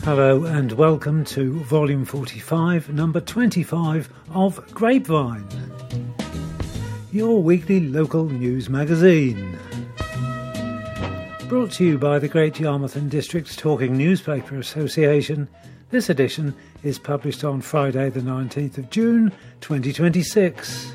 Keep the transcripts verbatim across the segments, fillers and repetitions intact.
Hello and welcome to Volume forty-five, Number twenty-five of Grapevine, your weekly local news magazine. Brought to you by the Great Yarmouth and District Talking Newspaper Association, this edition is published on Friday the nineteenth of June twenty twenty-six.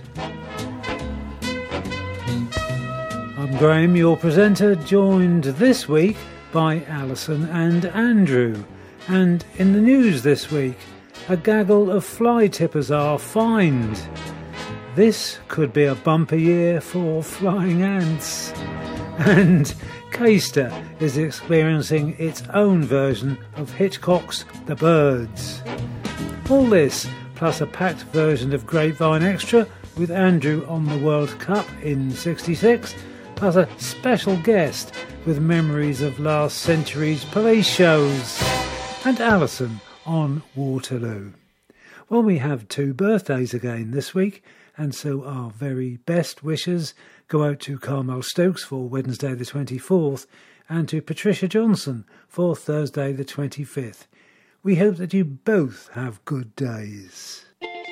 I'm Graham, your presenter, joined this week by Alison and Andrew. And in the news this week, a gaggle of fly tippers are fined. This could be a bumper year for flying ants. And Caister is experiencing its own version of Hitchcock's The Birds. All this, plus a packed version of Grapevine Extra with Andrew on the World Cup in sixty-six, plus a special guest with memories of last century's police shows, and Alison on Waterloo. Well, we have two birthdays again this week, and so our very best wishes go out to Carmel Stokes for Wednesday the twenty-fourth and to Patricia Johnson for Thursday the twenty-fifth. We hope that you both have good days.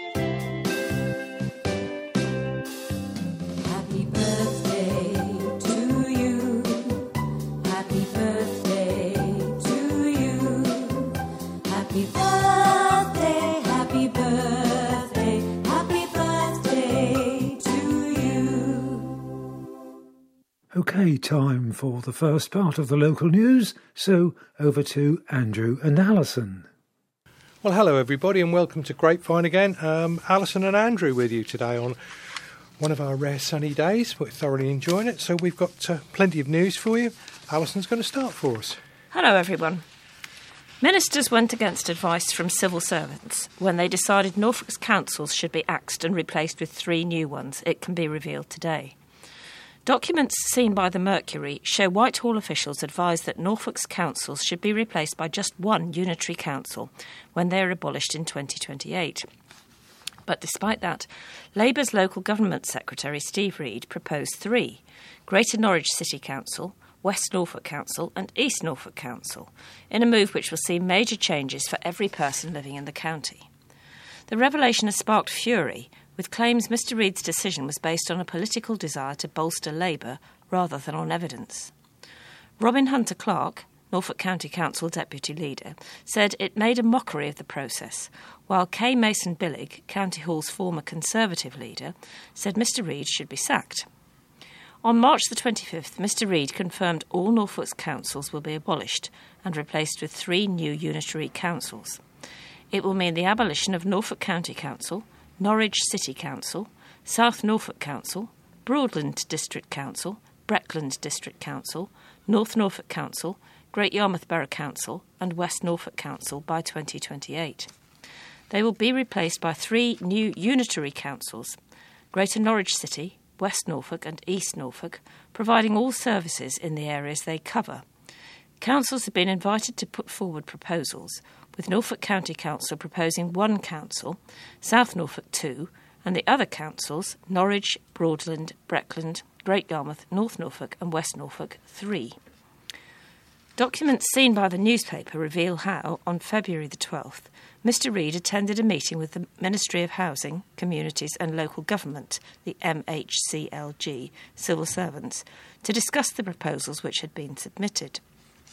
Happy birthday to you. Happy birthday to you. Happy birthday, happy birthday, happy birthday to you. OK, time for the first part of the local news, so over to Andrew and Alison. Well, hello everybody and welcome to Grapevine again. Um, Alison and Andrew with you today on one of our rare sunny days. We're thoroughly enjoying it, so we've got uh, plenty of news for you. Alison's going to start for us. Hello everyone. Ministers went against advice from civil servants when they decided Norfolk's councils should be axed and replaced with three new ones. It can be revealed today. Documents seen by the Mercury show Whitehall officials advised that Norfolk's councils should be replaced by just one unitary council when they are abolished in twenty twenty-eight. But despite that, Labour's local government secretary Steve Reed proposed three: Greater Norwich City Council, West Norfolk Council and East Norfolk Council, in a move which will see major changes for every person living in the county. The revelation has sparked fury, with claims Mr Reed's decision was based on a political desire to bolster Labour rather than on evidence. Robin Hunter-Clark, Norfolk County Council Deputy Leader, said it made a mockery of the process, while Kay Mason-Billig, County Hall's former Conservative leader, said Mr Reed should be sacked. On March the twenty-fifth, Mr Reed confirmed all Norfolk's councils will be abolished and replaced with three new unitary councils. It will mean the abolition of Norfolk County Council, Norwich City Council, South Norfolk Council, Broadland District Council, Breckland District Council, North Norfolk Council, Great Yarmouth Borough Council and West Norfolk Council by twenty twenty-eight. They will be replaced by three new unitary councils: Greater Norwich City, West Norfolk and East Norfolk, providing all services in the areas they cover. Councils have been invited to put forward proposals, with Norfolk County Council proposing one council, South Norfolk two, and the other councils, Norwich, Broadland, Breckland, Great Yarmouth, North Norfolk and West Norfolk, three. Documents seen by the newspaper reveal how, on February the twelfth, Mr Reed attended a meeting with the Ministry of Housing, Communities and Local Government, the M H C L G, civil servants, to discuss the proposals which had been submitted.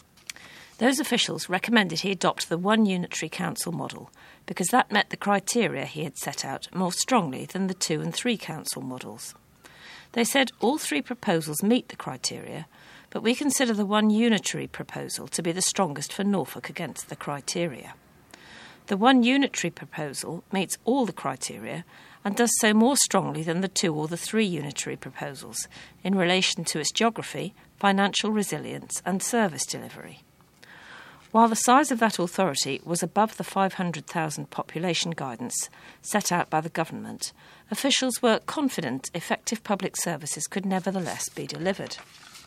Those officials recommended he adopt the one unitary council model because that met the criteria he had set out more strongly than the two and three council models. They said all three proposals meet the criteria, but we consider the one unitary proposal to be the strongest for Norfolk against the criteria. The one unitary proposal meets all the criteria and does so more strongly than the two or the three unitary proposals in relation to its geography, financial resilience and service delivery. While the size of that authority was above the five hundred thousand population guidance set out by the government, officials were confident effective public services could nevertheless be delivered.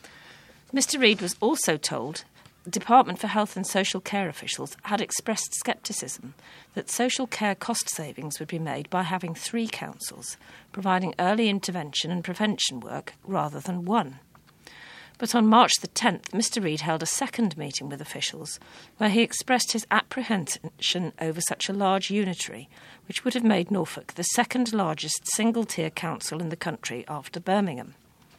Mr Reed was also told the Department for Health and Social Care officials had expressed scepticism that social care cost savings would be made by having three councils, providing early intervention and prevention work rather than one. But on March the tenth, Mr Reid held a second meeting with officials where he expressed his apprehension over such a large unitary, which would have made Norfolk the second largest single-tier council in the country after Birmingham.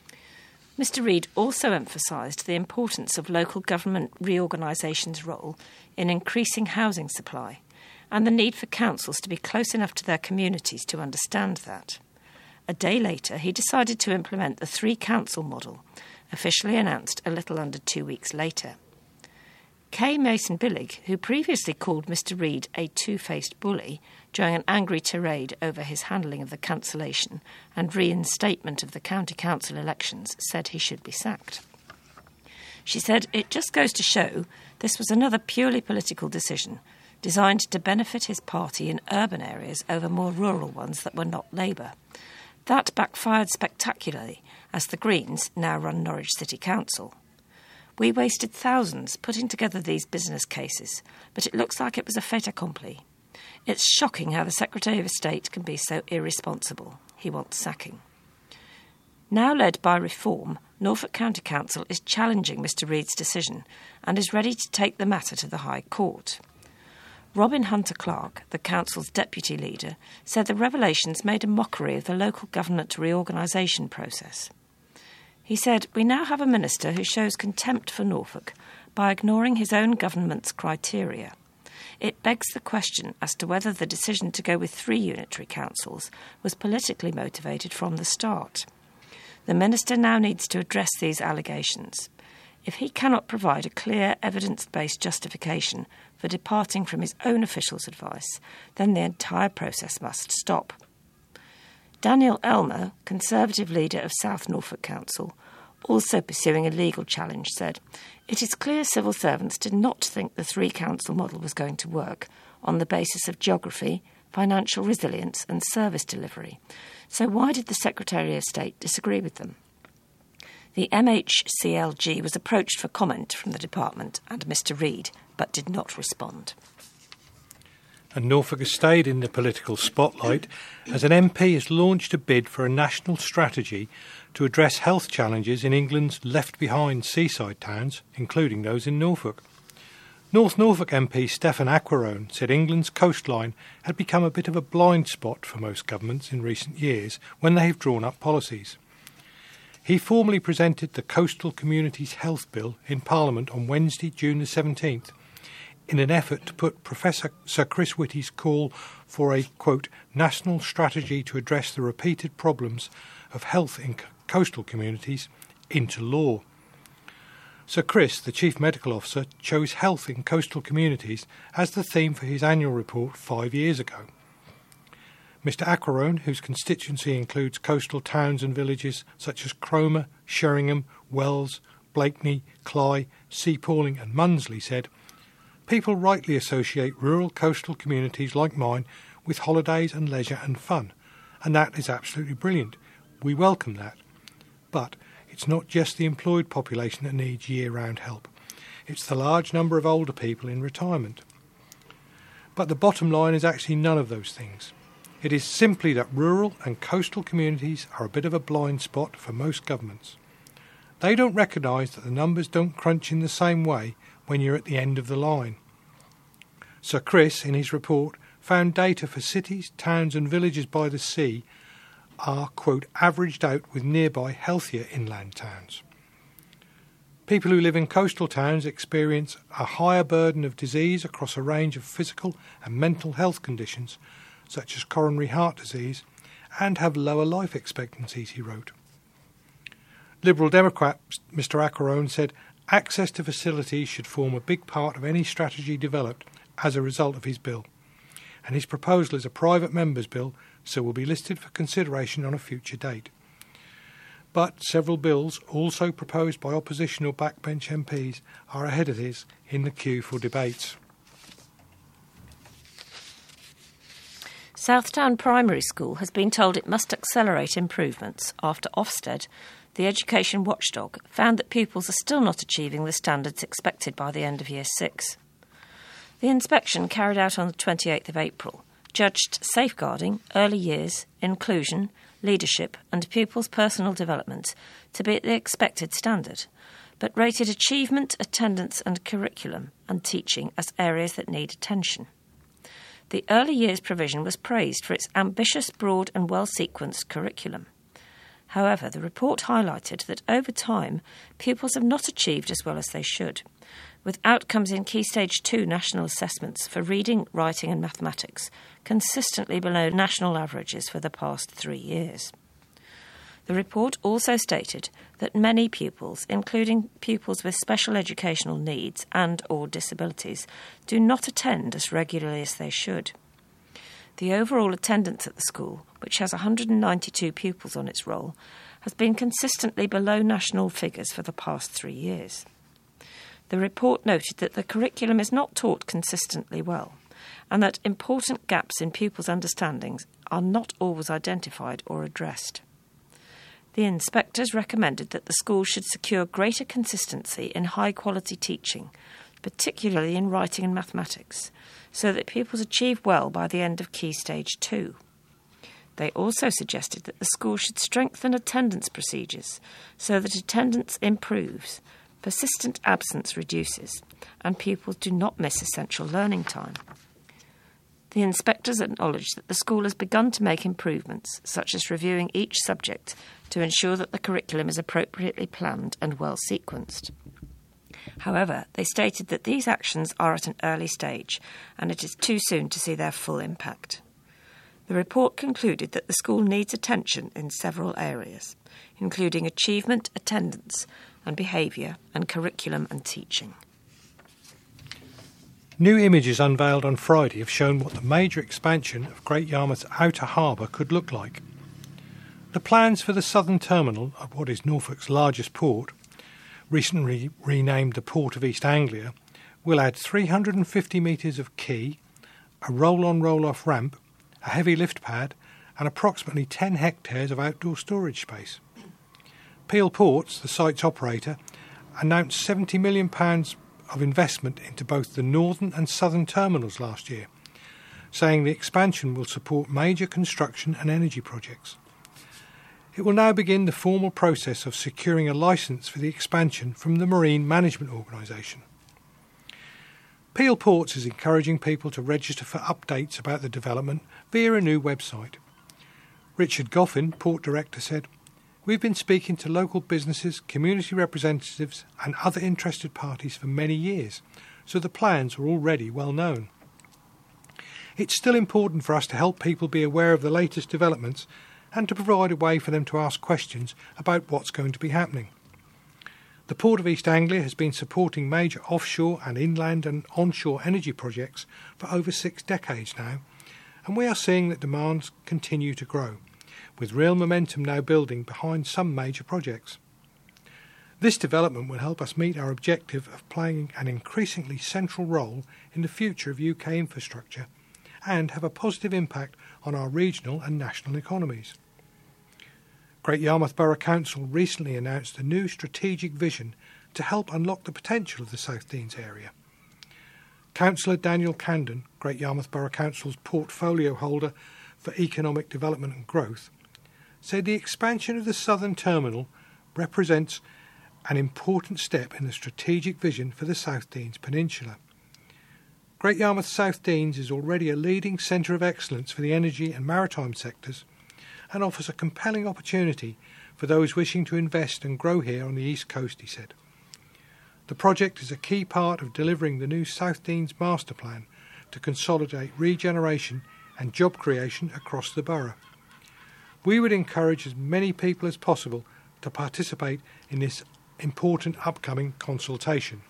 Mr Reid also emphasised the importance of local government reorganisation's role in increasing housing supply and the need for councils to be close enough to their communities to understand that. A day later, he decided to implement the three-council model, officially announced a little under two weeks later. Kay Mason-Billig, who previously called Mr Reid a two-faced bully during an angry tirade over his handling of the cancellation and reinstatement of the county council elections, said he should be sacked. She said, "It just goes to show this was another purely political decision, designed to benefit his party in urban areas over more rural ones that were not Labour. That backfired spectacularly, as the Greens now run Norwich City Council. We wasted thousands putting together these business cases, but it looks like it was a fait accompli. It's shocking how the Secretary of State can be so irresponsible. He wants sacking." Now led by Reform, Norfolk County Council is challenging Mr Reid's decision and is ready to take the matter to the High Court. Robin Hunter-Clark, the council's deputy leader, said the revelations made a mockery of the local government reorganisation process. He said, "We now have a minister who shows contempt for Norfolk by ignoring his own government's criteria. It begs the question as to whether the decision to go with three unitary councils was politically motivated from the start. The minister now needs to address these allegations. If he cannot provide a clear, evidence-based justification for departing from his own officials' advice, then the entire process must stop." Daniel Elmer, Conservative leader of South Norfolk Council, also pursuing a legal challenge, said, "It is clear civil servants did not think the three-council model was going to work on the basis of geography, financial resilience and service delivery. So why did the Secretary of State disagree with them?" The M H C L G was approached for comment from the department and Mr Reid, but did not respond. And Norfolk has stayed in the political spotlight as an M P has launched a bid for a national strategy to address health challenges in England's left-behind seaside towns, including those in Norfolk. North Norfolk M P Stephen Aquarone said England's coastline had become a bit of a blind spot for most governments in recent years when they have drawn up policies. He formally presented the Coastal Communities Health Bill in Parliament on Wednesday, June the seventeenth, in an effort to put Professor Sir Chris Whitty's call for a, quote, national strategy to address the repeated problems of health in co- coastal communities into law. Sir Chris, the Chief Medical Officer, chose health in coastal communities as the theme for his annual report five years ago. Mister Aquarone, whose constituency includes coastal towns and villages such as Cromer, Sheringham, Wells, Blakeney, Cley, Sea Palling and Munsley, said, "People rightly associate rural coastal communities like mine with holidays and leisure and fun, and that is absolutely brilliant. We welcome that. But it's not just the employed population that needs year-round help. It's the large number of older people in retirement." But the bottom line is actually none of those things. It is simply that rural and coastal communities are a bit of a blind spot for most governments. They don't recognise that the numbers don't crunch in the same way when you're at the end of the line. Sir Chris, in his report, found data for cities, towns and villages by the sea are, quote, averaged out with nearby healthier inland towns. People who live in coastal towns experience a higher burden of disease across a range of physical and mental health conditions, such as coronary heart disease, and have lower life expectancies, he wrote. Liberal Democrat Mister Aquarone said access to facilities should form a big part of any strategy developed as a result of his bill, and his proposal is a private member's bill, so will be listed for consideration on a future date. But several bills, also proposed by opposition or backbench M Ps, are ahead of his in the queue for debates. Southdown Primary School has been told it must accelerate improvements after Ofsted, the education watchdog, found that pupils are still not achieving the standards expected by the end of Year six. The inspection, carried out on the twenty-eighth of April, judged safeguarding, early years, inclusion, leadership and pupils' personal development to be at the expected standard, but rated achievement, attendance and curriculum and teaching as areas that need attention. The early years provision was praised for its ambitious, broad and well-sequenced curriculum. However, the report highlighted that over time, pupils have not achieved as well as they should, with outcomes in Key Stage two national assessments for reading, writing and mathematics consistently below national averages for the past three years. The report also stated that many pupils, including pupils with special educational needs and or disabilities, do not attend as regularly as they should. The overall attendance at the school, which has one hundred ninety-two pupils on its roll, has been consistently below national figures for the past three years. The report noted that the curriculum is not taught consistently well, and that important gaps in pupils' understandings are not always identified or addressed. The inspectors recommended that the school should secure greater consistency in high-quality teaching, particularly in writing and mathematics, so that pupils achieve well by the end of Key Stage two. They also suggested that the school should strengthen attendance procedures so that attendance improves, persistent absence reduces, and pupils do not miss essential learning time. The inspectors acknowledged that the school has begun to make improvements, such as reviewing each subject to ensure that the curriculum is appropriately planned and well sequenced. However, they stated that these actions are at an early stage and it is too soon to see their full impact. The report concluded that the school needs attention in several areas, including achievement, attendance and behaviour, and curriculum and teaching. New images unveiled on Friday have shown what the major expansion of Great Yarmouth's outer harbour could look like. The plans for the southern terminal of what is Norfolk's largest port, recently renamed the Port of East Anglia, will add three hundred fifty metres of quay, a roll-on roll-off ramp, a heavy lift pad and approximately ten hectares of outdoor storage space. Peel Ports, the site's operator, announced seventy million pounds of investment into both the northern and southern terminals last year, saying the expansion will support major construction and energy projects. It will now begin the formal process of securing a licence for the expansion from the Marine Management Organisation. Peel Ports is encouraging people to register for updates about the development via a new website. Richard Goffin, Port Director, said, "We've been speaking to local businesses, community representatives and other interested parties for many years, so the plans are already well known. It's still important for us to help people be aware of the latest developments and to provide a way for them to ask questions about what's going to be happening. The Port of East Anglia has been supporting major offshore and inland and onshore energy projects for over six decades now, and we are seeing that demands continue to grow, with real momentum now building behind some major projects. This development will help us meet our objective of playing an increasingly central role in the future of U K infrastructure and have a positive impact on our regional and national economies." Great Yarmouth Borough Council recently announced a new strategic vision to help unlock the potential of the South Denes area. Councillor Daniel Candon, Great Yarmouth Borough Council's portfolio holder for economic development and growth, said the expansion of the southern terminal represents an important step in the strategic vision for the South Denes Peninsula. Great Yarmouth South Denes is already a leading centre of excellence for the energy and maritime sectors and offers a compelling opportunity for those wishing to invest and grow here on the east coast, he said. The project is a key part of delivering the new South Denes master plan to consolidate regeneration and job creation across the borough. We would encourage as many people as possible to participate in this important upcoming consultation.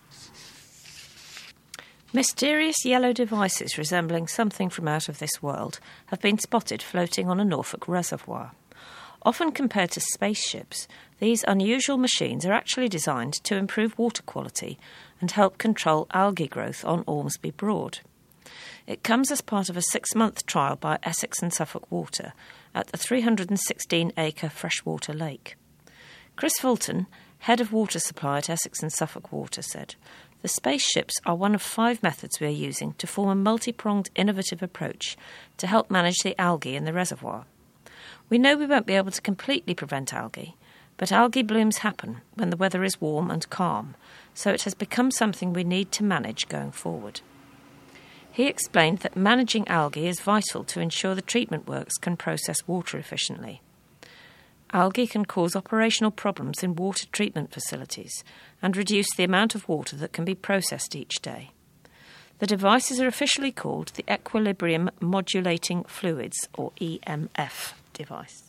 Mysterious yellow devices resembling something from out of this world have been spotted floating on a Norfolk reservoir. Often compared to spaceships, these unusual machines are actually designed to improve water quality and help control algae growth on Ormsby Broad. It comes as part of a six-month trial by Essex and Suffolk Water at the three hundred sixteen acre freshwater lake. Chris Fulton, head of water supply at Essex and Suffolk Water, said, "The spaceships are one of five methods we are using to form a multi-pronged innovative approach to help manage the algae in the reservoir. We know we won't be able to completely prevent algae, but algae blooms happen when the weather is warm and calm, so it has become something we need to manage going forward. He explained that managing algae is vital to ensure the treatment works can process water efficiently. Algae can cause operational problems in water treatment facilities and reduce the amount of water that can be processed each day. The devices are officially called the Equilibrium Modulating Fluids, or E M F device.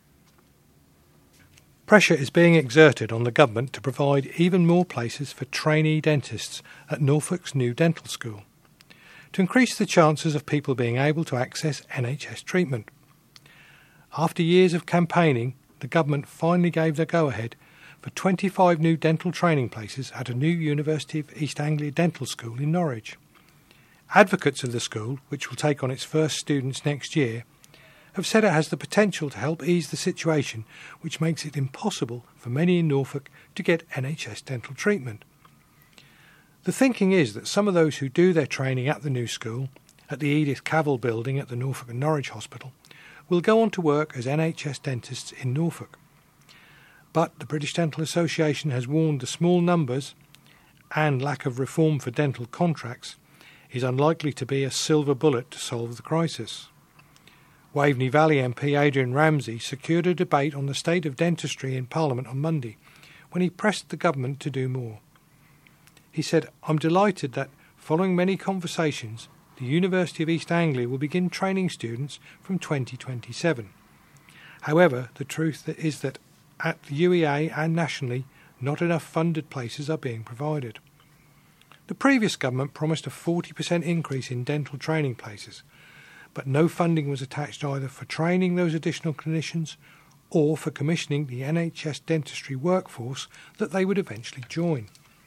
Pressure is being exerted on the government to provide even more places for trainee dentists at Norfolk's new dental school, to increase the chances of people being able to access N H S treatment. After years of campaigning, the government finally gave the go-ahead for twenty-five new dental training places at a new University of East Anglia Dental School in Norwich. Advocates of the school, which will take on its first students next year, have said it has the potential to help ease the situation which makes it impossible for many in Norfolk to get N H S dental treatment. The thinking is that some of those who do their training at the new school, at the Edith Cavell building at the Norfolk and Norwich Hospital, will go on to work as N H S dentists in Norfolk. But the British Dental Association has warned the small numbers and lack of reform for dental contracts is unlikely to be a silver bullet to solve the crisis. Waveney Valley M P Adrian Ramsey secured a debate on the state of dentistry in Parliament on Monday when he pressed the government to do more. He said, "I'm delighted that, following many conversations, the University of East Anglia will begin training students from twenty twenty-seven. However, the truth is that at the U E A and nationally, not enough funded places are being provided." The previous government promised a forty percent increase in dental training places, but no funding was attached either for training those additional clinicians or for commissioning the N H S dentistry workforce that they would eventually join.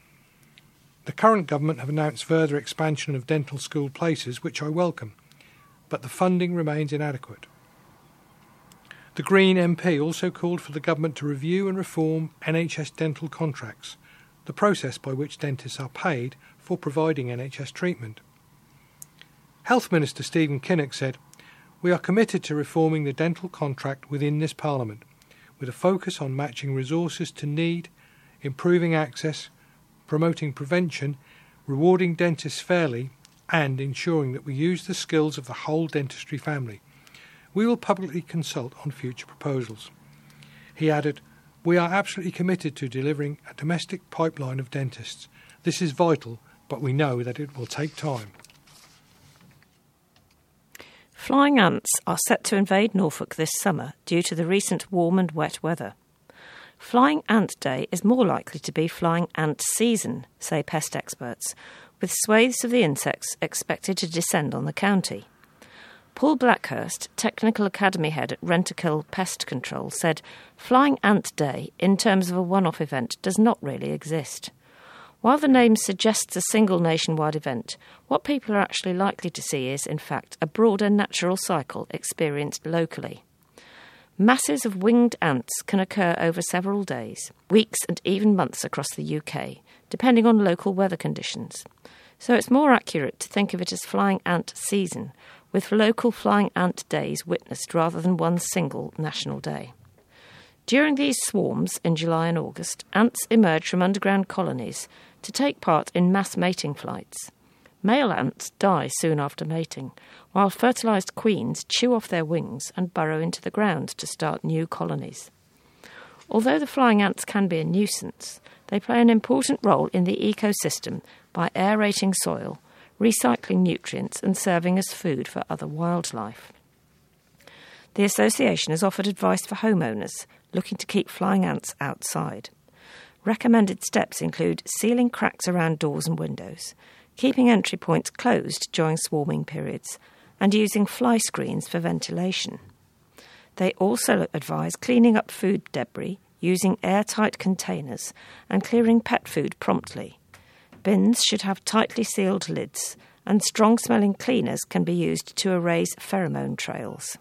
The current government have announced further expansion of dental school places, which I welcome, but the funding remains inadequate. The Green M P also called for the government to review and reform N H S dental contracts, the process by which dentists are paid for providing N H S treatment. Health Minister Stephen Kinnock said, "We are committed to reforming the dental contract within this Parliament, with a focus on matching resources to need, improving access, promoting prevention, rewarding dentists fairly, and ensuring that we use the skills of the whole dentistry family. We will publicly consult on future proposals." He added, "We are absolutely committed to delivering a domestic pipeline of dentists. This is vital, but we know that it will take time." Flying ants are set to invade Norfolk this summer due to the recent warm and wet weather. Flying Ant Day is more likely to be flying ant season, say pest experts, with swathes of the insects expected to descend on the county. Paul Blackhurst, Technical Academy Head at Rentokil Pest Control, said Flying Ant Day, in terms of a one-off event, does not really exist. While the name suggests a single nationwide event, what people are actually likely to see is, in fact, a broader natural cycle experienced locally. Masses of winged ants can occur over several days, weeks and even months across the U K, depending on local weather conditions. So it's more accurate to think of it as flying ant season, with local flying ant days witnessed rather than one single national day. During these swarms in July and August, ants emerge from underground colonies to take part in mass mating flights. Male ants die soon after mating, while fertilised queens chew off their wings and burrow into the ground to start new colonies. Although the flying ants can be a nuisance, they play an important role in the ecosystem by aerating soil, recycling nutrients and serving as food for other wildlife. The association has offered advice for homeowners looking to keep flying ants outside. Recommended steps include sealing cracks around doors and windows, keeping entry points closed during swarming periods, and using fly screens for ventilation. They also advise cleaning up food debris, using airtight containers, and clearing pet food promptly. Bins should have tightly sealed lids, and strong-smelling cleaners can be used to erase pheromone trails.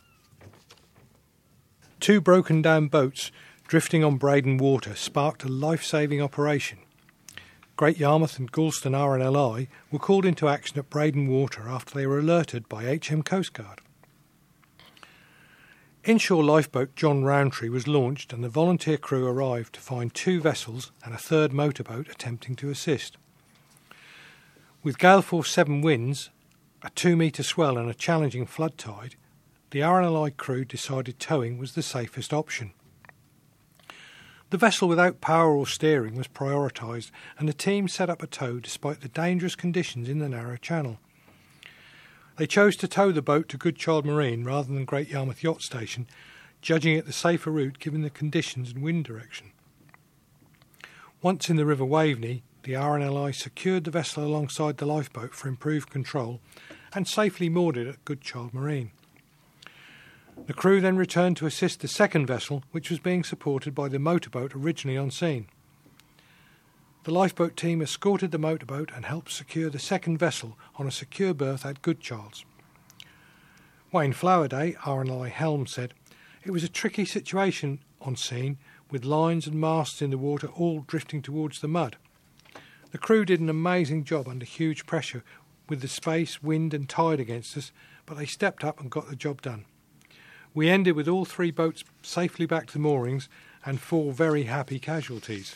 Two broken-down boats drifting on Breydon Water sparked a life-saving operation. Great Yarmouth and Galston R N L I were called into action at Breydon Water after they were alerted by H M Coast Guard. Inshore lifeboat John Rowntree was launched and the volunteer crew arrived to find two vessels and a third motorboat attempting to assist. With gale force seven winds, a two metre swell and a challenging flood tide, the R N L I crew decided towing was the safest option. The vessel without power or steering was prioritised and the team set up a tow despite the dangerous conditions in the narrow channel. They chose to tow the boat to Goodchild Marine rather than Great Yarmouth Yacht Station, judging it the safer route given the conditions and wind direction. Once in the River Waveney, the R N L I secured the vessel alongside the lifeboat for improved control and safely moored it at Goodchild Marine. The crew then returned to assist the second vessel, which was being supported by the motorboat originally on scene. The lifeboat team escorted the motorboat and helped secure the second vessel on a secure berth at Goodchilds. Wayne Flowerday, R N L I Helm, said, "It was a tricky situation on scene, with lines and masts in the water all drifting towards the mud. The crew did an amazing job under huge pressure with the space, wind and tide against us, but they stepped up and got the job done. We ended with all three boats safely back to the moorings and four very happy casualties."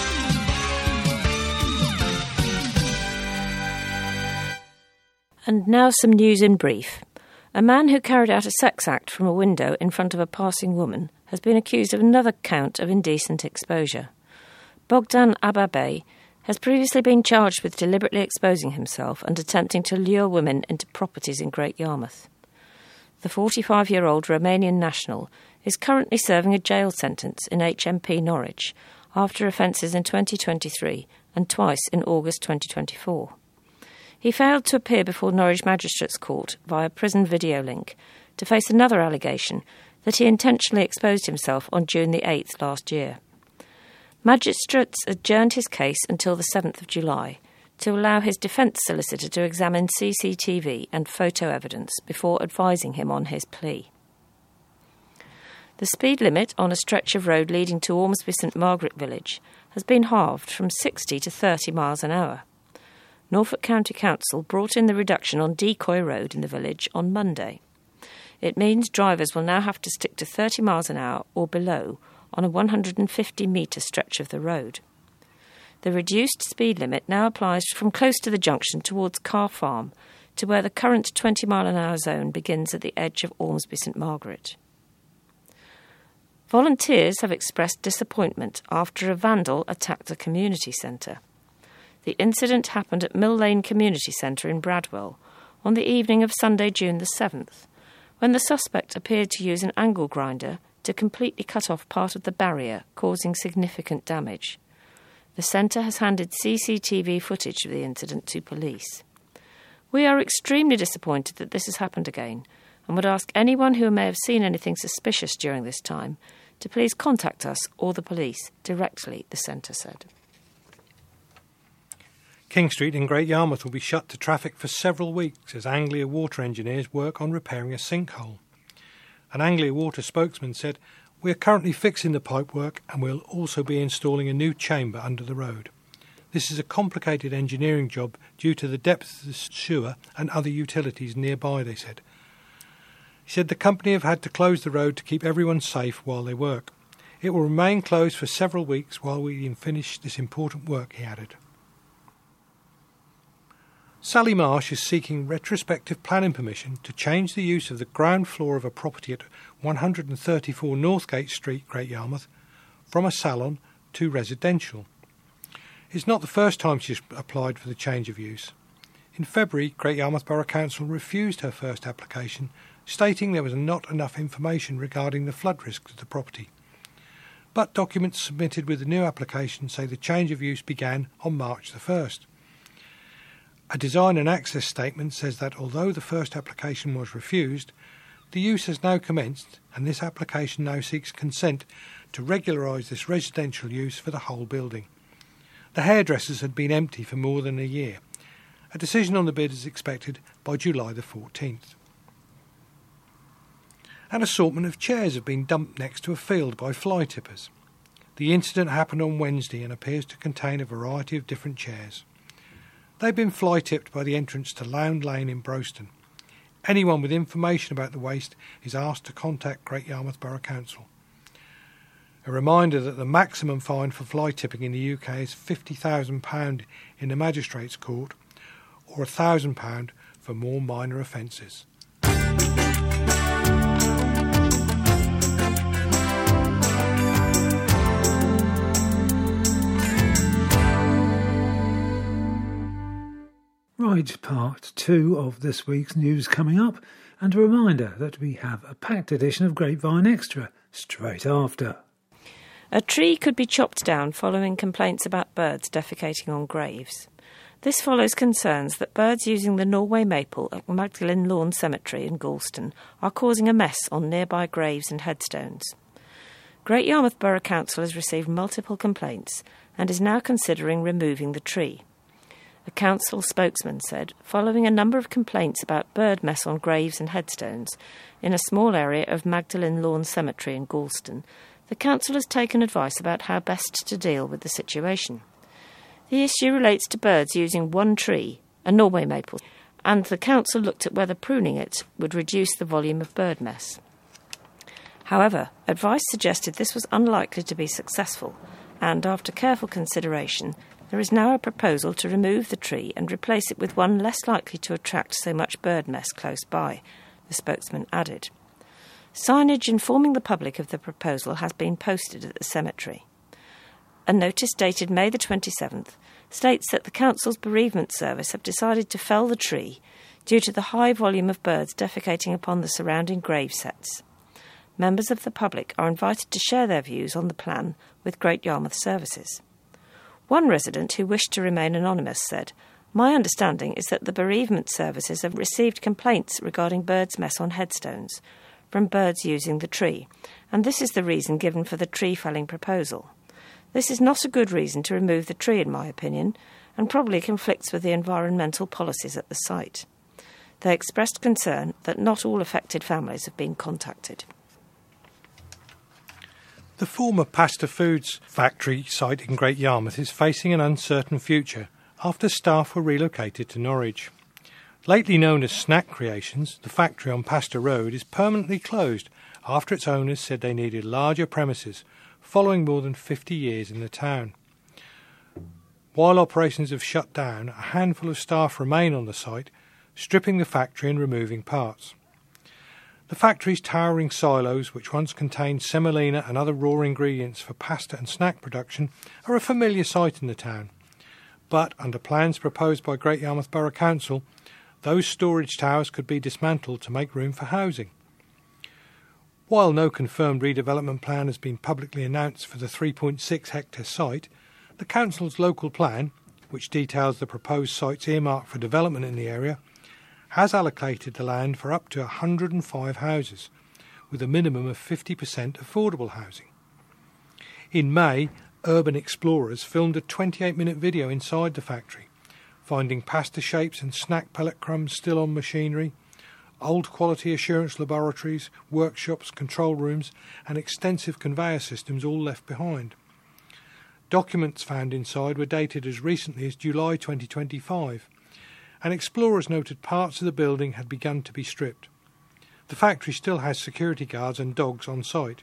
And now some news in brief. A man who carried out a sex act from a window in front of a passing woman has been accused of another count of indecent exposure. Bogdan Ababe has previously been charged with deliberately exposing himself and attempting to lure women into properties in Great Yarmouth. The forty-five-year-old Romanian national is currently serving a jail sentence in H M P Norwich after offences in twenty twenty-three and twice in August twenty twenty-four. He failed to appear before Norwich Magistrates Court via prison video link to face another allegation that he intentionally exposed himself on June the eighth last year. Magistrates adjourned his case until the seventh of July to allow his defence solicitor to examine C C T V and photo evidence before advising him on his plea. The speed limit on a stretch of road leading to Ormsby St Margaret village has been halved from sixty to thirty miles an hour. Norfolk County Council brought in the reduction on Decoy Road in the village on Monday. It means drivers will now have to stick to thirty miles an hour or below on a one hundred fifty metre stretch of the road. The reduced speed limit now applies from close to the junction towards Carr Farm to where the current twenty mile an hour zone begins at the edge of Ormsby St Margaret. Volunteers have expressed disappointment after a vandal attacked a community centre. The incident happened at Mill Lane Community Centre in Bradwell on the evening of Sunday, June the seventh, when the suspect appeared to use an angle grinder to completely cut off part of the barrier, causing significant damage. The centre has handed C C T V footage of the incident to police. "We are extremely disappointed that this has happened again and would ask anyone who may have seen anything suspicious during this time to please contact us or the police directly," the centre said. King Street in Great Yarmouth will be shut to traffic for several weeks as Anglia Water engineers work on repairing a sinkhole. An Anglia Water spokesman said, "We are currently fixing the pipework and we'll also be installing a new chamber under the road. This is a complicated engineering job due to the depth of the sewer and other utilities nearby," they said. He said the company have had to close the road to keep everyone safe while they work. "It will remain closed for several weeks while we finish this important work," he added. Sally Marsh is seeking retrospective planning permission to change the use of the ground floor of a property at one hundred thirty-four Northgate Street, Great Yarmouth, from a salon to residential. It's not the first time she's applied for the change of use. In February, Great Yarmouth Borough Council refused her first application, stating there was not enough information regarding the flood risks of the property. But documents submitted with the new application say the change of use began on March the first. A design and access statement says that although the first application was refused, the use has now commenced and this application now seeks consent to regularise this residential use for the whole building. The hairdressers had been empty for more than a year. A decision on the bid is expected by July the fourteenth. An assortment of chairs have been dumped next to a field by fly tippers. The incident happened on Wednesday and appears to contain a variety of different chairs. They've been fly-tipped by the entrance to Lownde Lane in Browston. Anyone with information about the waste is asked to contact Great Yarmouth Borough Council. A reminder that the maximum fine for fly tipping in the U K is fifty thousand pounds in the Magistrates' Court or one thousand pounds for more minor offences. Right, part two of this week's news coming up, and a reminder that we have a packed edition of Grapevine Extra straight after. A tree could be chopped down following complaints about birds defecating on graves. This follows concerns that birds using the Norway maple at Magdalen Lawn Cemetery in Galston are causing a mess on nearby graves and headstones. Great Yarmouth Borough Council has received multiple complaints and is now considering removing the tree. A council spokesman said, following a number of complaints about bird mess on graves and headstones in a small area of Magdalen Lawn Cemetery in Galston, the council has taken advice about how best to deal with the situation. The issue relates to birds using one tree, a Norway maple, and the council looked at whether pruning it would reduce the volume of bird mess. However, advice suggested this was unlikely to be successful, and after careful consideration, there is now a proposal to remove the tree and replace it with one less likely to attract so much bird mess close by, the spokesman added. Signage informing the public of the proposal has been posted at the cemetery. A notice dated May the twenty-seventh states that the council's bereavement service have decided to fell the tree due to the high volume of birds defecating upon the surrounding grave sets. Members of the public are invited to share their views on the plan with Great Yarmouth Services. One resident who wished to remain anonymous said, "My understanding is that the bereavement services have received complaints regarding birds' mess on headstones from birds using the tree, and this is the reason given for the tree felling proposal. This is not a good reason to remove the tree, in my opinion, and probably conflicts with the environmental policies at the site." They expressed concern that not all affected families have been contacted. The former Pasta Foods factory site in Great Yarmouth is facing an uncertain future after staff were relocated to Norwich. Lately known as Snack Creations, the factory on Pasta Road is permanently closed after its owners said they needed larger premises following more than fifty years in the town. While operations have shut down, a handful of staff remain on the site, stripping the factory and removing parts. The factory's towering silos, which once contained semolina and other raw ingredients for pasta and snack production, are a familiar sight in the town. But, under plans proposed by Great Yarmouth Borough Council, those storage towers could be dismantled to make room for housing. While no confirmed redevelopment plan has been publicly announced for the three point six hectare site, the Council's local plan, which details the proposed sites earmarked for development in the area, has allocated the land for up to one hundred five houses, with a minimum of fifty percent affordable housing. In May, Urban Explorers filmed a twenty-eight minute video inside the factory, finding pasta shapes and snack pellet crumbs still on machinery, old quality assurance laboratories, workshops, control rooms and extensive conveyor systems all left behind. Documents found inside were dated as recently as July twenty twenty-five, and explorers noted parts of the building had begun to be stripped. The factory still has security guards and dogs on site.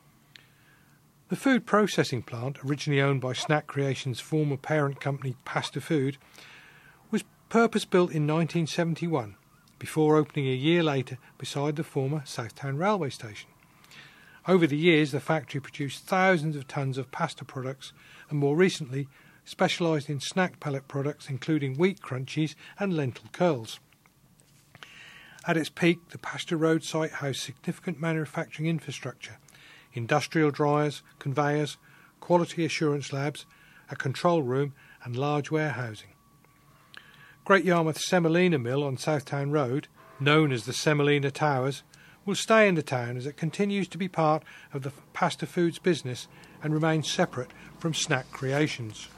The food processing plant, originally owned by Snack Creations' former parent company Pasta Food, was purpose-built in nineteen seventy-one, before opening a year later beside the former Southtown railway station. Over the years, the factory produced thousands of tons of pasta products and more recently specialised in snack pellet products including wheat crunchies and lentil curls. At its peak, the Pasta Road site housed significant manufacturing infrastructure, industrial dryers, conveyors, quality assurance labs, a control room and large warehousing. Great Yarmouth Semolina Mill on Southtown Road, known as the Semolina Towers, will stay in the town as it continues to be part of the Pasta Foods business and remains separate from Snack Creations.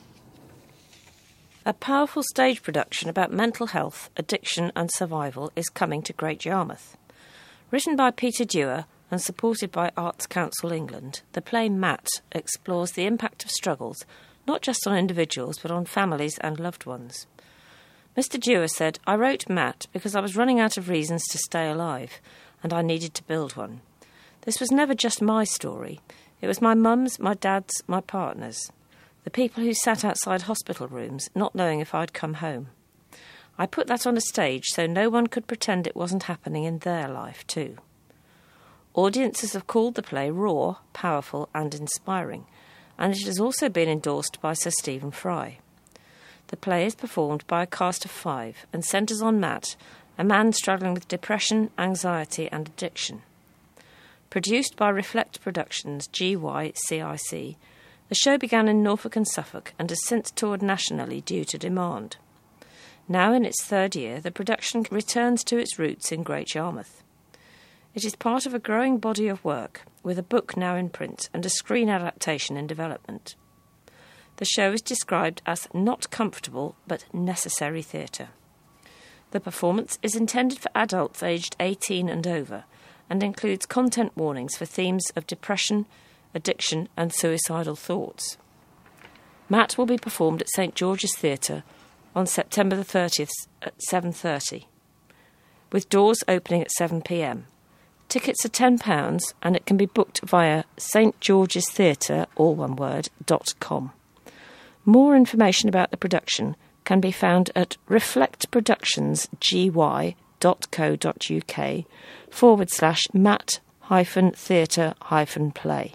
A powerful stage production about mental health, addiction and survival is coming to Great Yarmouth. Written by Peter Dewar and supported by Arts Council England, the play Matt explores the impact of struggles not just on individuals but on families and loved ones. Mister Dewar said, "I wrote Matt because I was running out of reasons to stay alive, and I needed to build one. This was never just my story. It was my mum's, my dad's, my partner's. The people who sat outside hospital rooms, not knowing if I'd come home. I put that on a stage so no one could pretend it wasn't happening in their life too." Audiences have called the play raw, powerful and inspiring, and it has also been endorsed by Sir Stephen Fry. The play is performed by a cast of five and centres on Matt, a man struggling with depression, anxiety and addiction. Produced by Reflect Productions G Y C I C, the show began in Norfolk and Suffolk and has since toured nationally due to demand. Now in its third year, the production returns to its roots in Great Yarmouth. It is part of a growing body of work, with a book now in print and a screen adaptation in development. The show is described as not comfortable but necessary theatre. The performance is intended for adults aged eighteen and over and includes content warnings for themes of depression, addiction and suicidal thoughts. Matt will be performed at St George's Theatre on September the thirtieth at seven thirty, with doors opening at seven p m. Tickets are ten pounds and it can be booked via st georges theatre, all one word, dot com. More information about the production can be found at reflectproductionsgy.co.uk forward slash mat hyphen theatre hyphen play.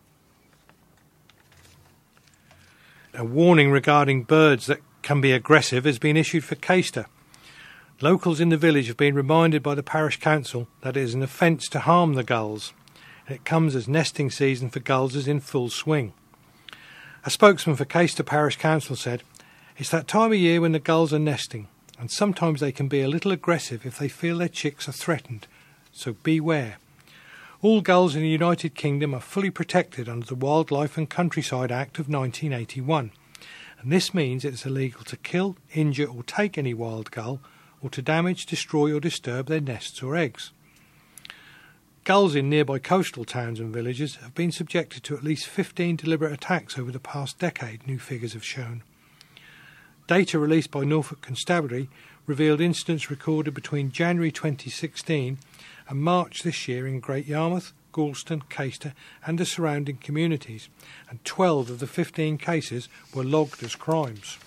A warning regarding birds that can be aggressive has been issued for Caister. Locals in the village have been reminded by the parish council that it is an offence to harm the gulls, and it comes as nesting season for gulls is in full swing. A spokesman for Caister Parish Council said, "It's that time of year when the gulls are nesting, and sometimes they can be a little aggressive if they feel their chicks are threatened, so beware. All gulls in the United Kingdom are fully protected under the Wildlife and Countryside Act of nineteen eighty-one, and this means it's illegal to kill, injure or take any wild gull, or to damage, destroy or disturb their nests or eggs." Gulls in nearby coastal towns and villages have been subjected to at least fifteen deliberate attacks over the past decade, new figures have shown. Data released by Norfolk Constabulary revealed incidents recorded between January twenty sixteen and March this year in Great Yarmouth, Gorleston, Caister and the surrounding communities, and twelve of the fifteen cases were logged as crimes.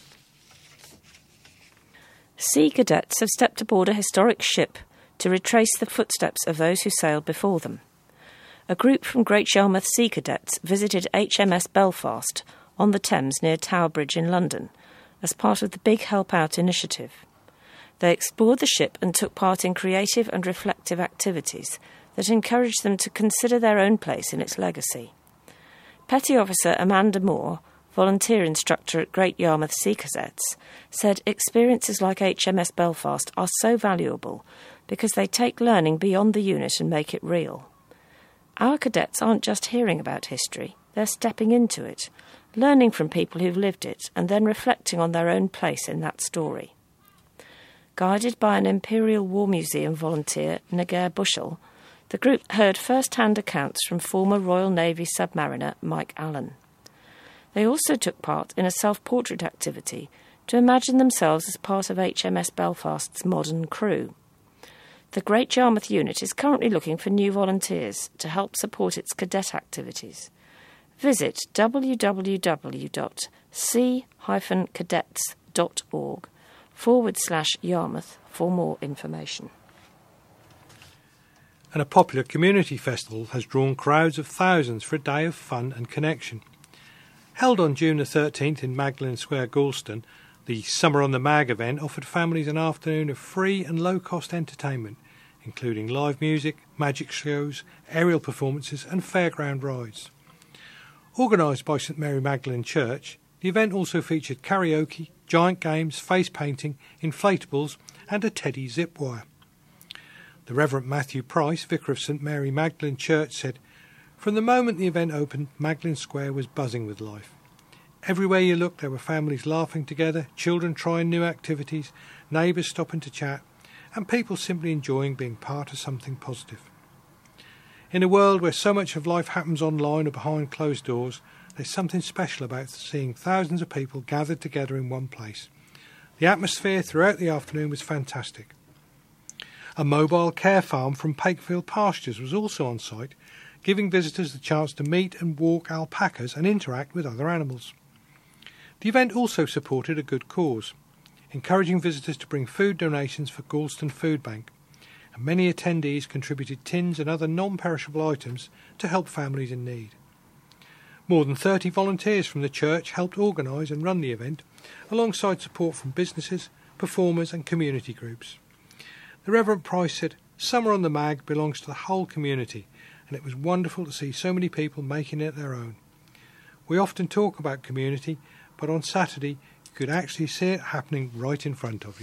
Sea cadets have stepped aboard a historic ship to retrace the footsteps of those who sailed before them. A group from Great Yarmouth Sea Cadets visited H M S Belfast on the Thames near Tower Bridge in London as part of the Big Help Out initiative. They explored the ship and took part in creative and reflective activities that encouraged them to consider their own place in its legacy. Petty Officer Amanda Moore, volunteer instructor at Great Yarmouth Sea Cadets, said experiences like H M S Belfast are so valuable because they take learning beyond the unit and make it real. Our cadets aren't just hearing about history, they're stepping into it, learning from people who've lived it and then reflecting on their own place in that story. Guided by an Imperial War Museum volunteer, Naguère Bushell, the group heard first-hand accounts from former Royal Navy submariner Mike Allen. They also took part in a self-portrait activity to imagine themselves as part of H M S Belfast's modern crew. The Great Yarmouth unit is currently looking for new volunteers to help support its cadet activities. Visit www.sea-cadets.org forward slash Yarmouth for more information. And a popular community festival has drawn crowds of thousands for a day of fun and connection. Held on June the thirteenth in Magdalen Square, Gorleston, the Summer on the Mag event offered families an afternoon of free and low-cost entertainment, including live music, magic shows, aerial performances and fairground rides. Organised by St Mary Magdalene Church, the event also featured karaoke, giant games, face painting, inflatables and a teddy zip wire. The Reverend Matthew Price, vicar of St Mary Magdalene Church, said, "From the moment the event opened, Magdalen Square was buzzing with life. Everywhere you looked there were families laughing together, children trying new activities, neighbours stopping to chat, and people simply enjoying being part of something positive. In a world where so much of life happens online or behind closed doors, there's something special about seeing thousands of people gathered together in one place. The atmosphere throughout the afternoon was fantastic. A mobile care farm from Pakefield Pastures was also on site, giving visitors the chance to meet and walk alpacas and interact with other animals. The event also supported a good cause, encouraging visitors to bring food donations for Galston Food Bank, and many attendees contributed tins and other non-perishable items to help families in need. More than thirty volunteers from the church helped organise and run the event, alongside support from businesses, performers and community groups. The Reverend Price said, "Summer on the Mag belongs to the whole community, and it was wonderful to see so many people making it their own. We often talk about community, but on Saturday you could actually see it happening right in front of you."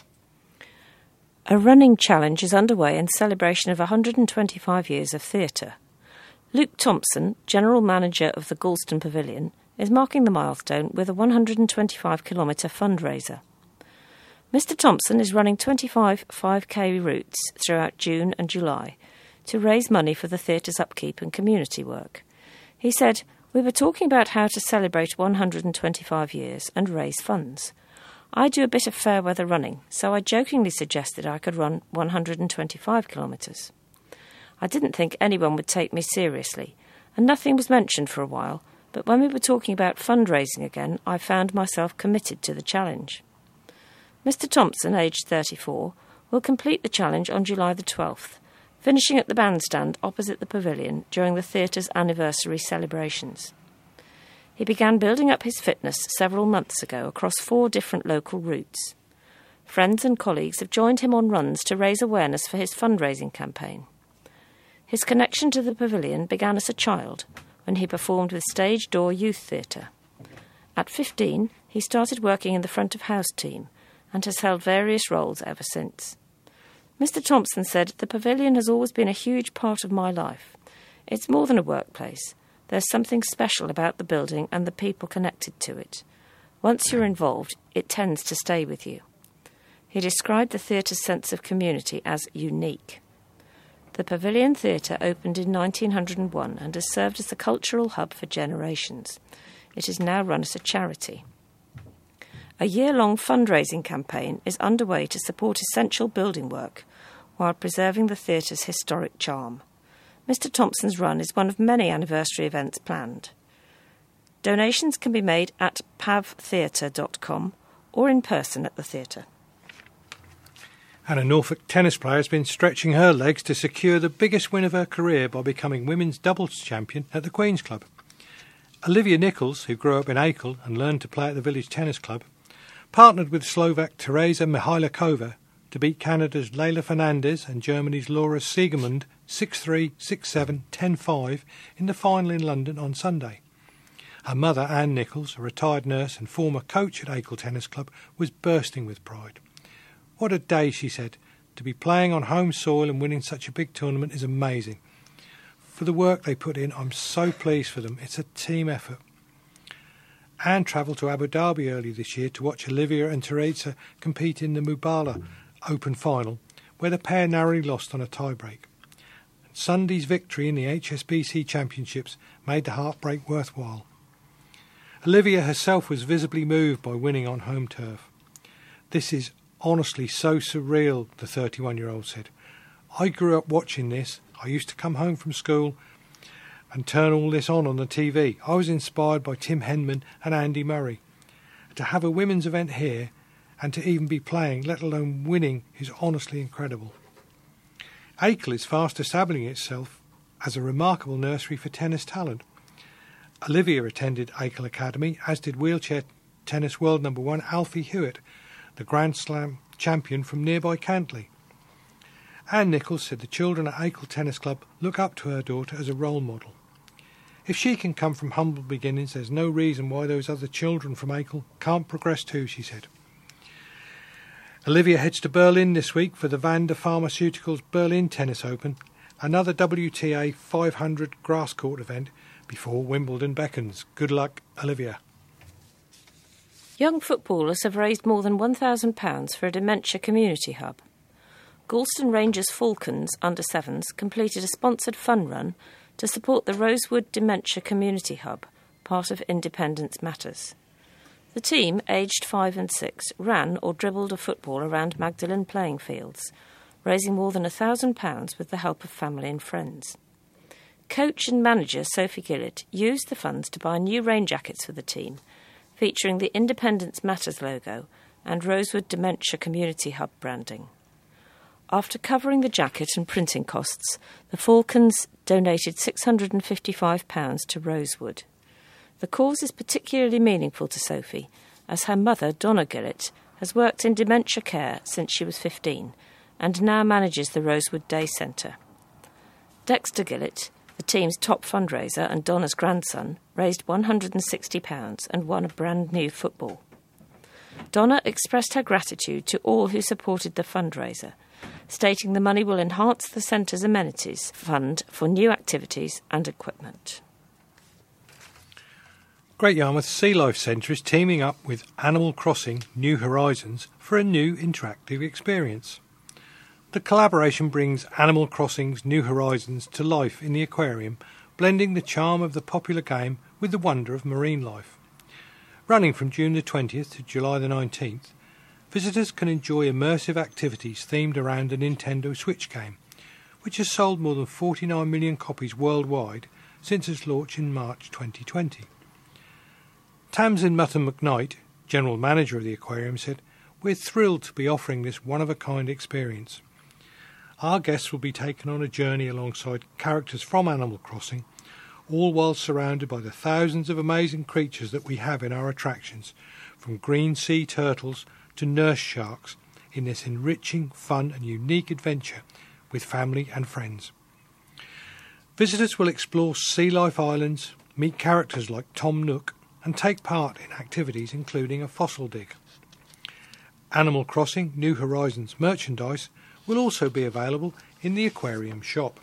A running challenge is underway in celebration of one hundred twenty-five years of theatre. Luke Thompson, General Manager of the Galston Pavilion, is marking the milestone with a one hundred twenty-five kilometre fundraiser. Mister Thompson is running twenty-five five K routes throughout June and July to raise money for the theatre's upkeep and community work. He said, "We were talking about how to celebrate one hundred twenty-five years and raise funds. I do a bit of fair weather running, so I jokingly suggested I could run one hundred twenty-five kilometres. I didn't think anyone would take me seriously, and nothing was mentioned for a while, but when we were talking about fundraising again, I found myself committed to the challenge." Mister Thompson, aged thirty-four, will complete the challenge on July the twelfth, finishing at the bandstand opposite the pavilion during the theatre's anniversary celebrations. He began building up his fitness several months ago across four different local routes. Friends and colleagues have joined him on runs to raise awareness for his fundraising campaign. His connection to the pavilion began as a child, when he performed with Stage Door Youth Theatre. At fifteen, he started working in the front of house team and has held various roles ever since. Mister Thompson said, "The pavilion has always been a huge part of my life. It's more than a workplace. There's something special about the building and the people connected to it. Once you're involved, it tends to stay with you." He described the theatre's sense of community as unique. The Pavilion Theatre opened in nineteen oh one and has served as a cultural hub for generations. It is now run as a charity. A year-long fundraising campaign is underway to support essential building work while preserving the theatre's historic charm. Mister Thompson's run is one of many anniversary events planned. Donations can be made at pav theatre dot com or in person at the theatre. And a Norfolk tennis player has been stretching her legs to secure the biggest win of her career by becoming women's doubles champion at the Queen's Club. Olivia Nichols, who grew up in Acle and learned to play at the village tennis club, partnered with Slovak Teresa Mihajlíková to beat Canada's Leila Fernandez and Germany's Laura Siegemund six three, six seven, ten five in the final in London on Sunday. Her mother, Anne Nichols, a retired nurse and former coach at Acle Tennis Club, was bursting with pride. "What a day," she said. "To be playing on home soil and winning such a big tournament is amazing. For the work they put in, I'm so pleased for them. It's a team effort." Anne travelled to Abu Dhabi early this year to watch Olivia and Teresa compete in the Mubala Open final, where the pair narrowly lost on a tiebreak. Sunday's victory in the H S B C Championships made the heartbreak worthwhile. Olivia herself was visibly moved by winning on home turf. "This is honestly so surreal," the thirty-one-year-old said. "I grew up watching this. I used to come home from school and turn all this on on the T V. I was inspired by Tim Henman and Andy Murray. To have a women's event here and to even be playing, let alone winning, is honestly incredible." Acle is fast establishing itself as a remarkable nursery for tennis talent. Olivia attended Acle Academy, as did wheelchair tennis world number one Alfie Hewitt, the Grand Slam champion from nearby Cantley. Anne Nichols said the children at Acle Tennis Club look up to her daughter as a role model. "If she can come from humble beginnings, there's no reason why those other children from Acle can't progress too," she said. Olivia heads to Berlin this week for the Vanda Pharmaceuticals Berlin Tennis Open, another W T A five hundred grass court event before Wimbledon beckons. Good luck, Olivia. Young footballers have raised more than one thousand pounds for a dementia community hub. Galston Rangers Falcons under sevens completed a sponsored fun run to support the Rosewood Dementia Community Hub, part of Independence Matters. The team, aged five and six, ran or dribbled a football around Magdalen playing fields, raising more than a thousand pounds with the help of family and friends. Coach and manager Sophie Gillett used the funds to buy new rain jackets for the team, featuring the Independence Matters logo and Rosewood Dementia Community Hub branding. After covering the jacket and printing costs, the Falcons donated six hundred fifty-five pounds to Rosewood. The cause is particularly meaningful to Sophie, as her mother, Donna Gillett, has worked in dementia care since she was fifteen and now manages the Rosewood Day Centre. Dexter Gillett, the team's top fundraiser and Donna's grandson, raised one hundred sixty pounds and won a brand new football. Donna expressed her gratitude to all who supported the fundraiser, stating the money will enhance the centre's amenities fund for new activities and equipment. Great Yarmouth Sea Life Centre is teaming up with Animal Crossing New Horizons for a new interactive experience. The collaboration brings Animal Crossing's New Horizons to life in the aquarium, blending the charm of the popular game with the wonder of marine life. Running from June the twentieth to July the nineteenth, visitors can enjoy immersive activities themed around the Nintendo Switch game, which has sold more than forty-nine million copies worldwide since its launch in March twenty twenty. Tamsin Mutton McKnight, General Manager of the aquarium, said, "We're thrilled to be offering this one-of-a-kind experience. Our guests will be taken on a journey alongside characters from Animal Crossing, all while surrounded by the thousands of amazing creatures that we have in our attractions, from green sea turtles to nurse sharks, in this enriching, fun and unique adventure with family and friends. Visitors will explore sea life islands, meet characters like Tom Nook, and take part in activities including a fossil dig. Animal Crossing New Horizons merchandise will also be available in the aquarium shop."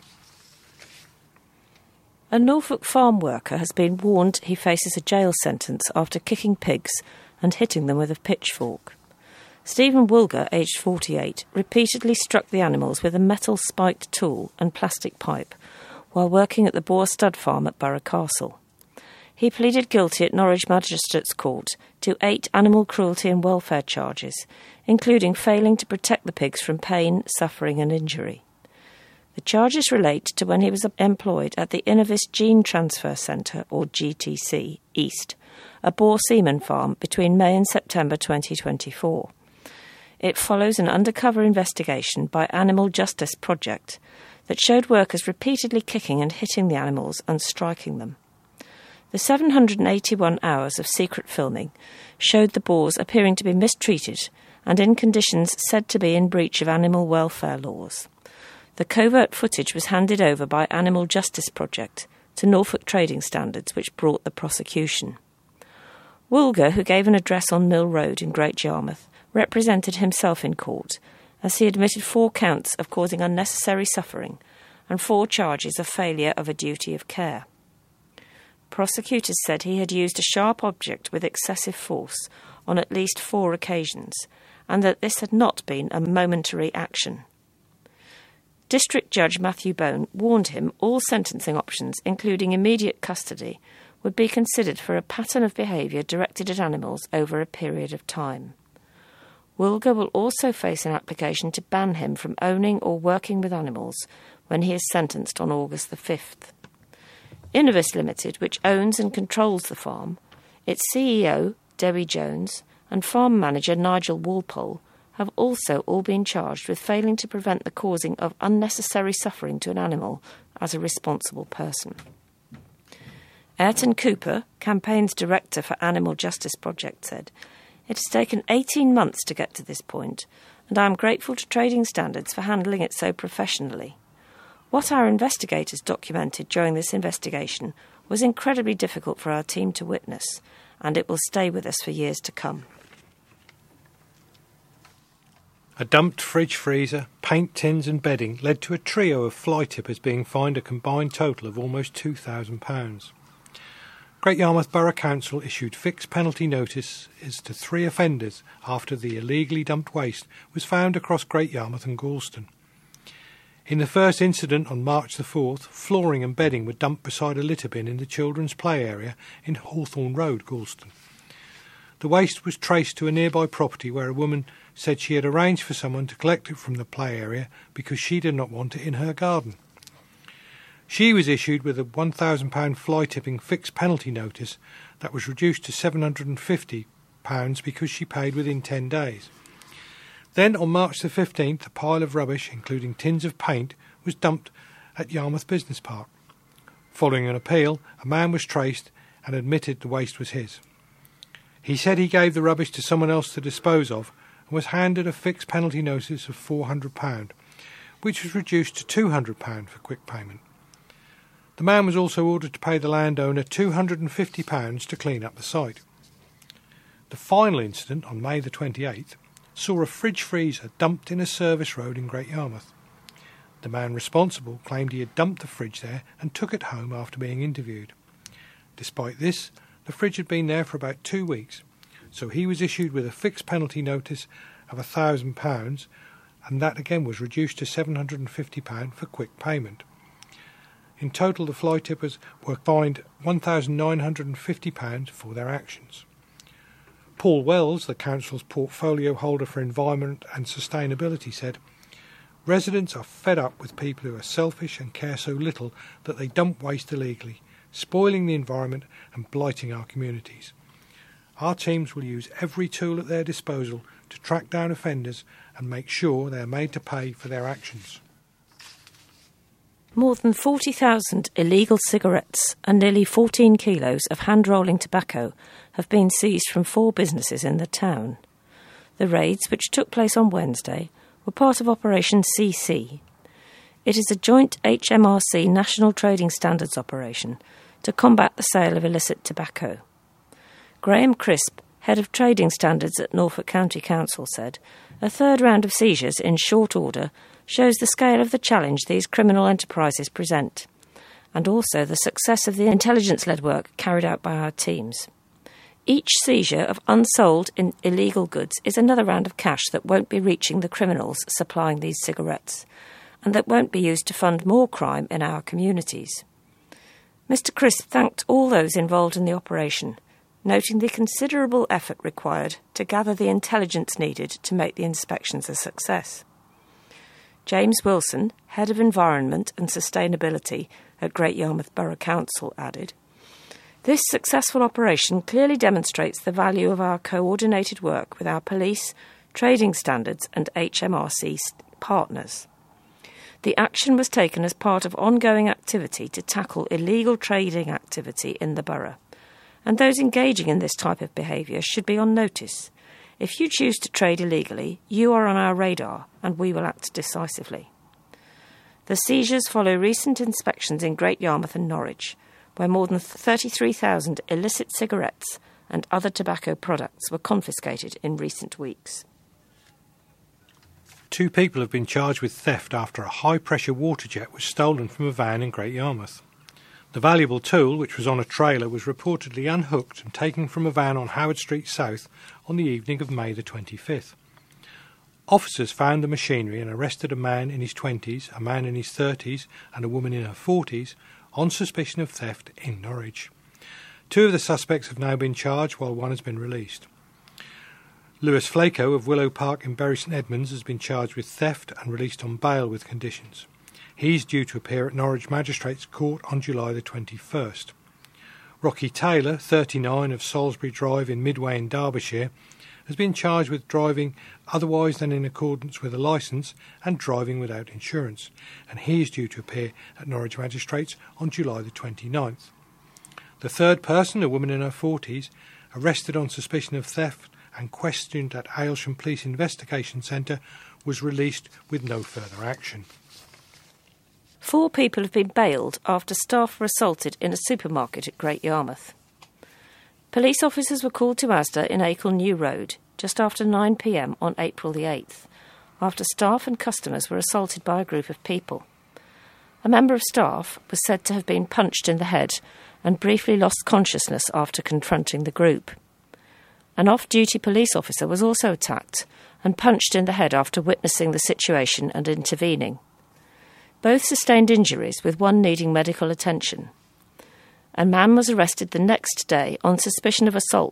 A Norfolk farm worker has been warned he faces a jail sentence after kicking pigs and hitting them with a pitchfork. Stephen Woolger, aged forty-eight, repeatedly struck the animals with a metal spiked tool and plastic pipe while working at the Boar Stud Farm at Borough Castle. He pleaded guilty at Norwich Magistrates Court to eight animal cruelty and welfare charges, including failing to protect the pigs from pain, suffering and injury. The charges relate to when he was employed at the Innovis Gene Transfer Centre, or G T C, East, a boar semen farm between May and September twenty twenty-four. It follows an undercover investigation by Animal Justice Project that showed workers repeatedly kicking and hitting the animals and striking them. The seven hundred eighty-one hours of secret filming showed the boars appearing to be mistreated and in conditions said to be in breach of animal welfare laws. The covert footage was handed over by Animal Justice Project to Norfolk Trading Standards, which brought the prosecution. Woolger, who gave an address on Mill Road in Great Yarmouth, represented himself in court as he admitted four counts of causing unnecessary suffering and four charges of failure of a duty of care. Prosecutors said he had used a sharp object with excessive force on at least four occasions, and that this had not been a momentary action. District Judge Matthew Bone warned him all sentencing options, including immediate custody, would be considered for a pattern of behaviour directed at animals over a period of time. Woolger will also face an application to ban him from owning or working with animals when he is sentenced on August the fifth. Innovis Limited, which owns and controls the farm, its C E O, Debbie Jones, and farm manager Nigel Walpole have also all been charged with failing to prevent the causing of unnecessary suffering to an animal as a responsible person. Ayrton Cooper, campaigns director for Animal Justice Project, said, "It has taken eighteen months to get to this point, and I am grateful to Trading Standards for handling it so professionally. What our investigators documented during this investigation was incredibly difficult for our team to witness, and it will stay with us for years to come." A dumped fridge freezer, paint tins and bedding led to a trio of fly tippers being fined a combined total of almost two thousand pounds. Great Yarmouth Borough Council issued fixed penalty notices to three offenders after the illegally dumped waste was found across Great Yarmouth and Galston. In the first incident on March the fourth, flooring and bedding were dumped beside a litter bin in the children's play area in Hawthorne Road, Galston. The waste was traced to a nearby property where a woman said she had arranged for someone to collect it from the play area because she did not want it in her garden. She was issued with a one thousand pounds fly tipping fixed penalty notice that was reduced to seven hundred fifty pounds because she paid within ten days. Then, on March the fifteenth, a pile of rubbish, including tins of paint, was dumped at Yarmouth Business Park. Following an appeal, a man was traced and admitted the waste was his. He said he gave the rubbish to someone else to dispose of and was handed a fixed penalty notice of four hundred pounds, which was reduced to two hundred pounds for quick payment. The man was also ordered to pay the landowner two hundred fifty pounds to clean up the site. The final incident, on May the twenty-eighth, saw a fridge freezer dumped in a service road in Great Yarmouth. The man responsible claimed he had dumped the fridge there and took it home after being interviewed. Despite this, the fridge had been there for about two weeks, so he was issued with a fixed penalty notice of one thousand pounds, and that again was reduced to seven hundred fifty pounds for quick payment. In total, the fly tippers were fined one thousand nine hundred fifty pounds for their actions. Paul Wells, the council's portfolio holder for environment and sustainability, said, "Residents are fed up with people who are selfish and care so little that they dump waste illegally, spoiling the environment and blighting our communities. Our teams will use every tool at their disposal to track down offenders and make sure they are made to pay for their actions." More than forty thousand illegal cigarettes and nearly fourteen kilos of hand-rolling tobacco have been seized from four businesses in the town. The raids, which took place on Wednesday, were part of Operation C C. It is a joint H M R C National Trading Standards operation to combat the sale of illicit tobacco. Graham Crisp, head of Trading Standards at Norfolk County Council, said, "A third round of seizures in short order shows the scale of the challenge these criminal enterprises present, and also the success of the intelligence-led work carried out by our teams. Each seizure of unsold in illegal goods is another round of cash that won't be reaching the criminals supplying these cigarettes, and that won't be used to fund more crime in our communities." Mister Crisp thanked all those involved in the operation, noting the considerable effort required to gather the intelligence needed to make the inspections a success. James Wilson, Head of Environment and Sustainability at Great Yarmouth Borough Council, added, "This successful operation clearly demonstrates the value of our coordinated work with our police, trading standards and H M R C partners. The action was taken as part of ongoing activity to tackle illegal trading activity in the borough, and those engaging in this type of behaviour should be on notice. If you choose to trade illegally, you are on our radar and we will act decisively." The seizures follow recent inspections in Great Yarmouth and Norwich, where more than thirty-three thousand illicit cigarettes and other tobacco products were confiscated in recent weeks. Two people have been charged with theft after a high-pressure water jet was stolen from a van in Great Yarmouth. The valuable tool, which was on a trailer, was reportedly unhooked and taken from a van on Howard Street South on the evening of May the twenty-fifth. Officers found the machinery and arrested a man in his twenties, a man in his thirties and a woman in her forties on suspicion of theft in Norwich. Two of the suspects have now been charged while one has been released. Lewis Flako of Willow Park in Bury St Edmunds has been charged with theft and released on bail with conditions. He's due to appear at Norwich Magistrates Court on July the twenty-first. Rocky Taylor, thirty-nine, of Salisbury Drive in Midway in Derbyshire, has been charged with driving otherwise than in accordance with a licence and driving without insurance, and he is due to appear at Norwich Magistrates on July the twenty-ninth. The third person, a woman in her forties, arrested on suspicion of theft and questioned at Aylsham Police Investigation Centre, was released with no further action. Four people have been bailed after staff were assaulted in a supermarket at Great Yarmouth. Police officers were called to Asda in Acle New Road just after nine p m on April the eighth, after staff and customers were assaulted by a group of people. A member of staff was said to have been punched in the head and briefly lost consciousness after confronting the group. An off-duty police officer was also attacked and punched in the head after witnessing the situation and intervening. Both sustained injuries, with one needing medical attention. A man was arrested the next day on suspicion of assault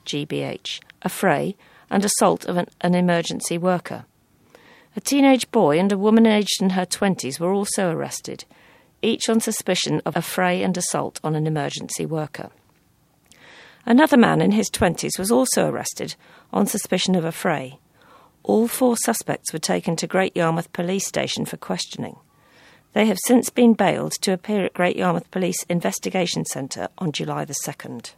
G B H, affray, and assault of an, an emergency worker. A teenage boy and a woman aged in her twenties were also arrested, each on suspicion of affray and assault on an emergency worker. Another man in his twenties was also arrested on suspicion of affray. All four suspects were taken to Great Yarmouth Police Station for questioning. They have since been bailed to appear at Great Yarmouth Police Investigation Centre on July the second.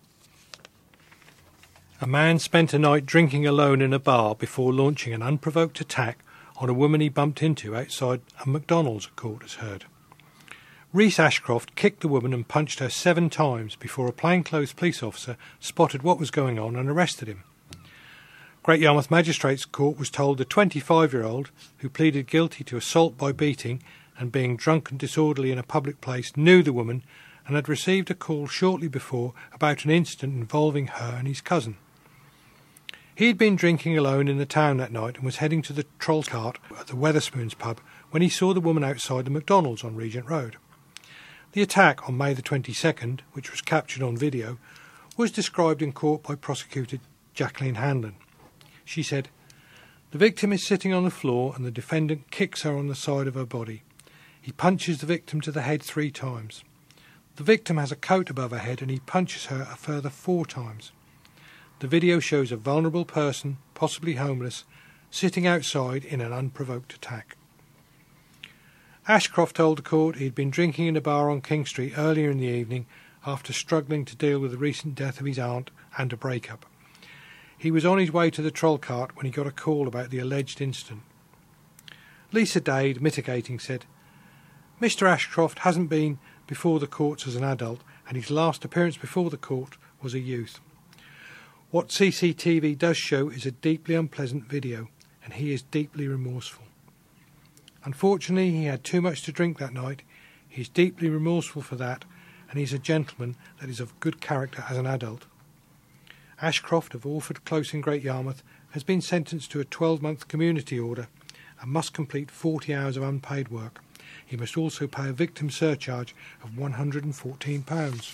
A man spent a night drinking alone in a bar before launching an unprovoked attack on a woman he bumped into outside a McDonald's, a court has heard. Reese Ashcroft kicked the woman and punched her seven times before a plainclothes police officer spotted what was going on and arrested him. Great Yarmouth Magistrates Court was told the twenty-five-year-old, who pleaded guilty to assault by beating and being drunk and disorderly in a public place, knew the woman and had received a call shortly before about an incident involving her and his cousin. He had been drinking alone in the town that night and was heading to the troll cart at the Wetherspoons pub when he saw the woman outside the McDonald's on Regent Road. The attack on May the twenty-second, which was captured on video, was described in court by prosecutor Jacqueline Hanlon. She said, "The victim is sitting on the floor and the defendant kicks her on the side of her body. He punches the victim to the head three times. The victim has a coat above her head and he punches her a further four times. The video shows a vulnerable person, possibly homeless, sitting outside in an unprovoked attack." Ashcroft told the court he had been drinking in a bar on King Street earlier in the evening after struggling to deal with the recent death of his aunt and a breakup. He was on his way to the troll cart when he got a call about the alleged incident. Lisa Dade, mitigating, said, "Mister Ashcroft hasn't been before the courts as an adult, and his last appearance before the court was a youth. What C C T V does show is a deeply unpleasant video, and he is deeply remorseful. Unfortunately, he had too much to drink that night. He is deeply remorseful for that, and he is a gentleman that is of good character as an adult." Ashcroft of Orford Close in Great Yarmouth has been sentenced to a twelve-month community order and must complete forty hours of unpaid work. He must also pay a victim surcharge of one hundred and fourteen pounds.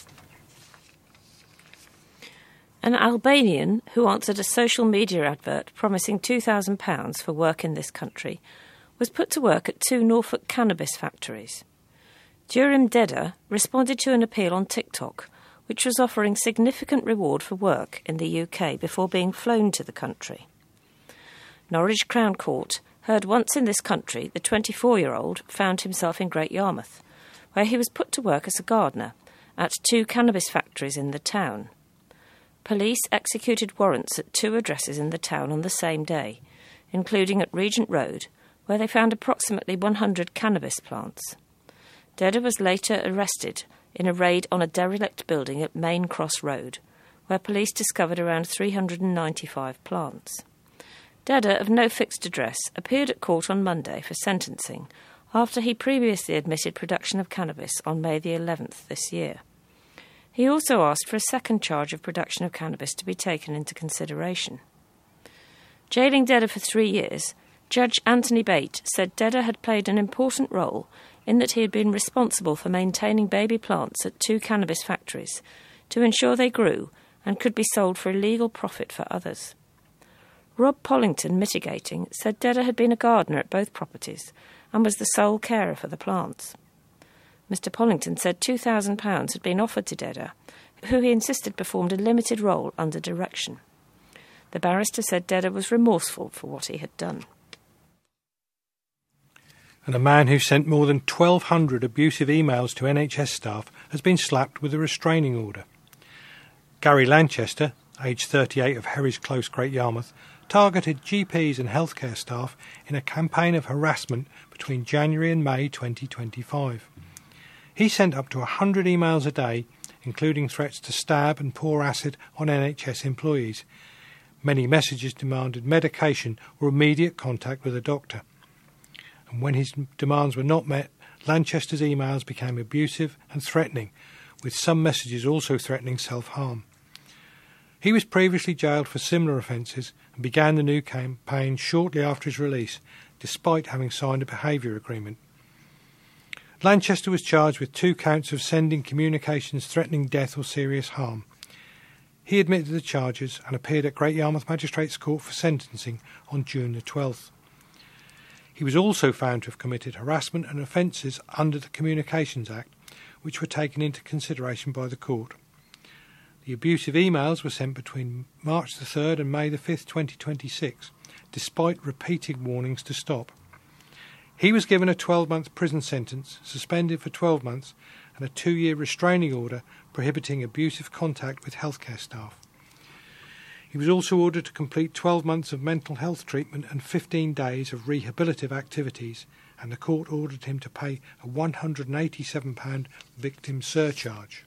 An Albanian who answered a social media advert promising two thousand pounds for work in this country was put to work at two Norfolk cannabis factories. Durim Deda responded to an appeal on TikTok, which was offering significant reward for work in the U K before being flown to the country. Norwich Crown Court heard once in this country the twenty-four-year-old found himself in Great Yarmouth, where he was put to work as a gardener at two cannabis factories in the town. Police executed warrants at two addresses in the town on the same day, including at Regent Road, where they found approximately one hundred cannabis plants. Deda was later arrested in a raid on a derelict building at Main Cross Road, where police discovered around three hundred ninety-five plants. Deda, of no fixed address, appeared at court on Monday for sentencing after he previously admitted production of cannabis on May the eleventh this year. He also asked for a second charge of production of cannabis to be taken into consideration. Jailing Deda for three years, Judge Anthony Bate said Deda had played an important role in that he had been responsible for maintaining baby plants at two cannabis factories to ensure they grew and could be sold for a legal profit for others. Rob Pollington, mitigating, said Deda had been a gardener at both properties and was the sole carer for the plants. Mister Pollington said two thousand pounds had been offered to Deda, who he insisted performed a limited role under direction. The barrister said Deda was remorseful for what he had done. And a man who sent more than twelve hundred abusive emails to N H S staff has been slapped with a restraining order. Gary Lanchester, aged thirty-eight, of Herries Close, Great Yarmouth, targeted G Ps and healthcare staff in a campaign of harassment between January and May twenty twenty-five. He sent up to one hundred emails a day, including threats to stab and pour acid on N H S employees. Many messages demanded medication or immediate contact with a doctor. And when his demands were not met, Lanchester's emails became abusive and threatening, with some messages also threatening self-harm. He was previously jailed for similar offences and began the new campaign shortly after his release, despite having signed a behaviour agreement. Lanchester was charged with two counts of sending communications threatening death or serious harm. He admitted the charges and appeared at Great Yarmouth Magistrates Court for sentencing on June the twelfth. He was also found to have committed harassment and offences under the Communications Act, which were taken into consideration by the court. The abusive emails were sent between March the third and May the fifth, twenty twenty-six, despite repeated warnings to stop. He was given a twelve-month prison sentence, suspended for twelve months, and a two-year restraining order prohibiting abusive contact with healthcare staff. He was also ordered to complete twelve months of mental health treatment and fifteen days of rehabilitative activities, and the court ordered him to pay a one hundred eighty-seven pounds victim surcharge.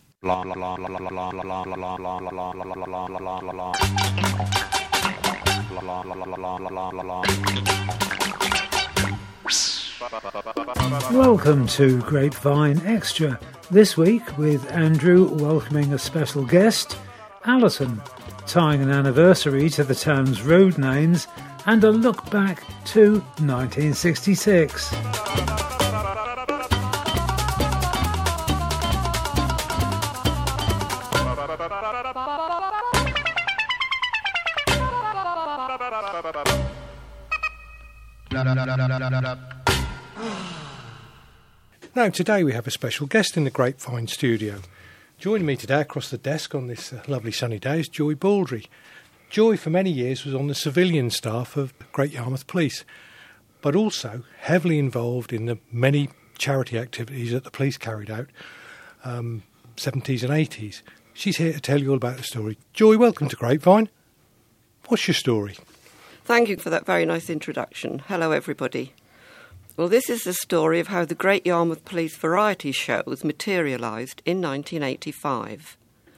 Welcome to Grapevine Extra, this week with Andrew welcoming a special guest, Alison, tying an anniversary to the town's road names and a look back to nineteen sixty-six. Now, today we have a special guest in the Grapevine studio. Joining me today across the desk on this uh, lovely sunny day is Joy Baldry. Joy, for many years, was on the civilian staff of Great Yarmouth Police, but also heavily involved in the many charity activities that the police carried out, um, seventies and eighties. She's here to tell you all about the story. Joy, welcome to Grapevine. What's your story? Thank you for that very nice introduction. Hello, everybody. Well, this is the story of how the Great Yarmouth Police variety shows materialised in nineteen eighty-five.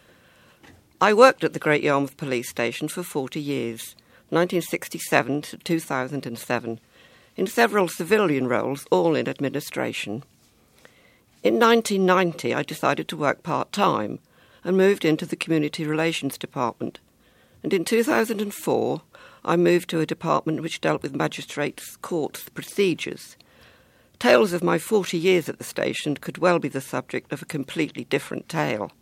I worked at the Great Yarmouth Police Station for forty years, nineteen sixty-seven to two thousand seven, in several civilian roles, all in administration. In nineteen ninety, I decided to work part-time and moved into the Community Relations Department. And in two thousand four, I moved to a department which dealt with magistrates' courts procedures. Tales of my forty years at the station could well be the subject of a completely different tale.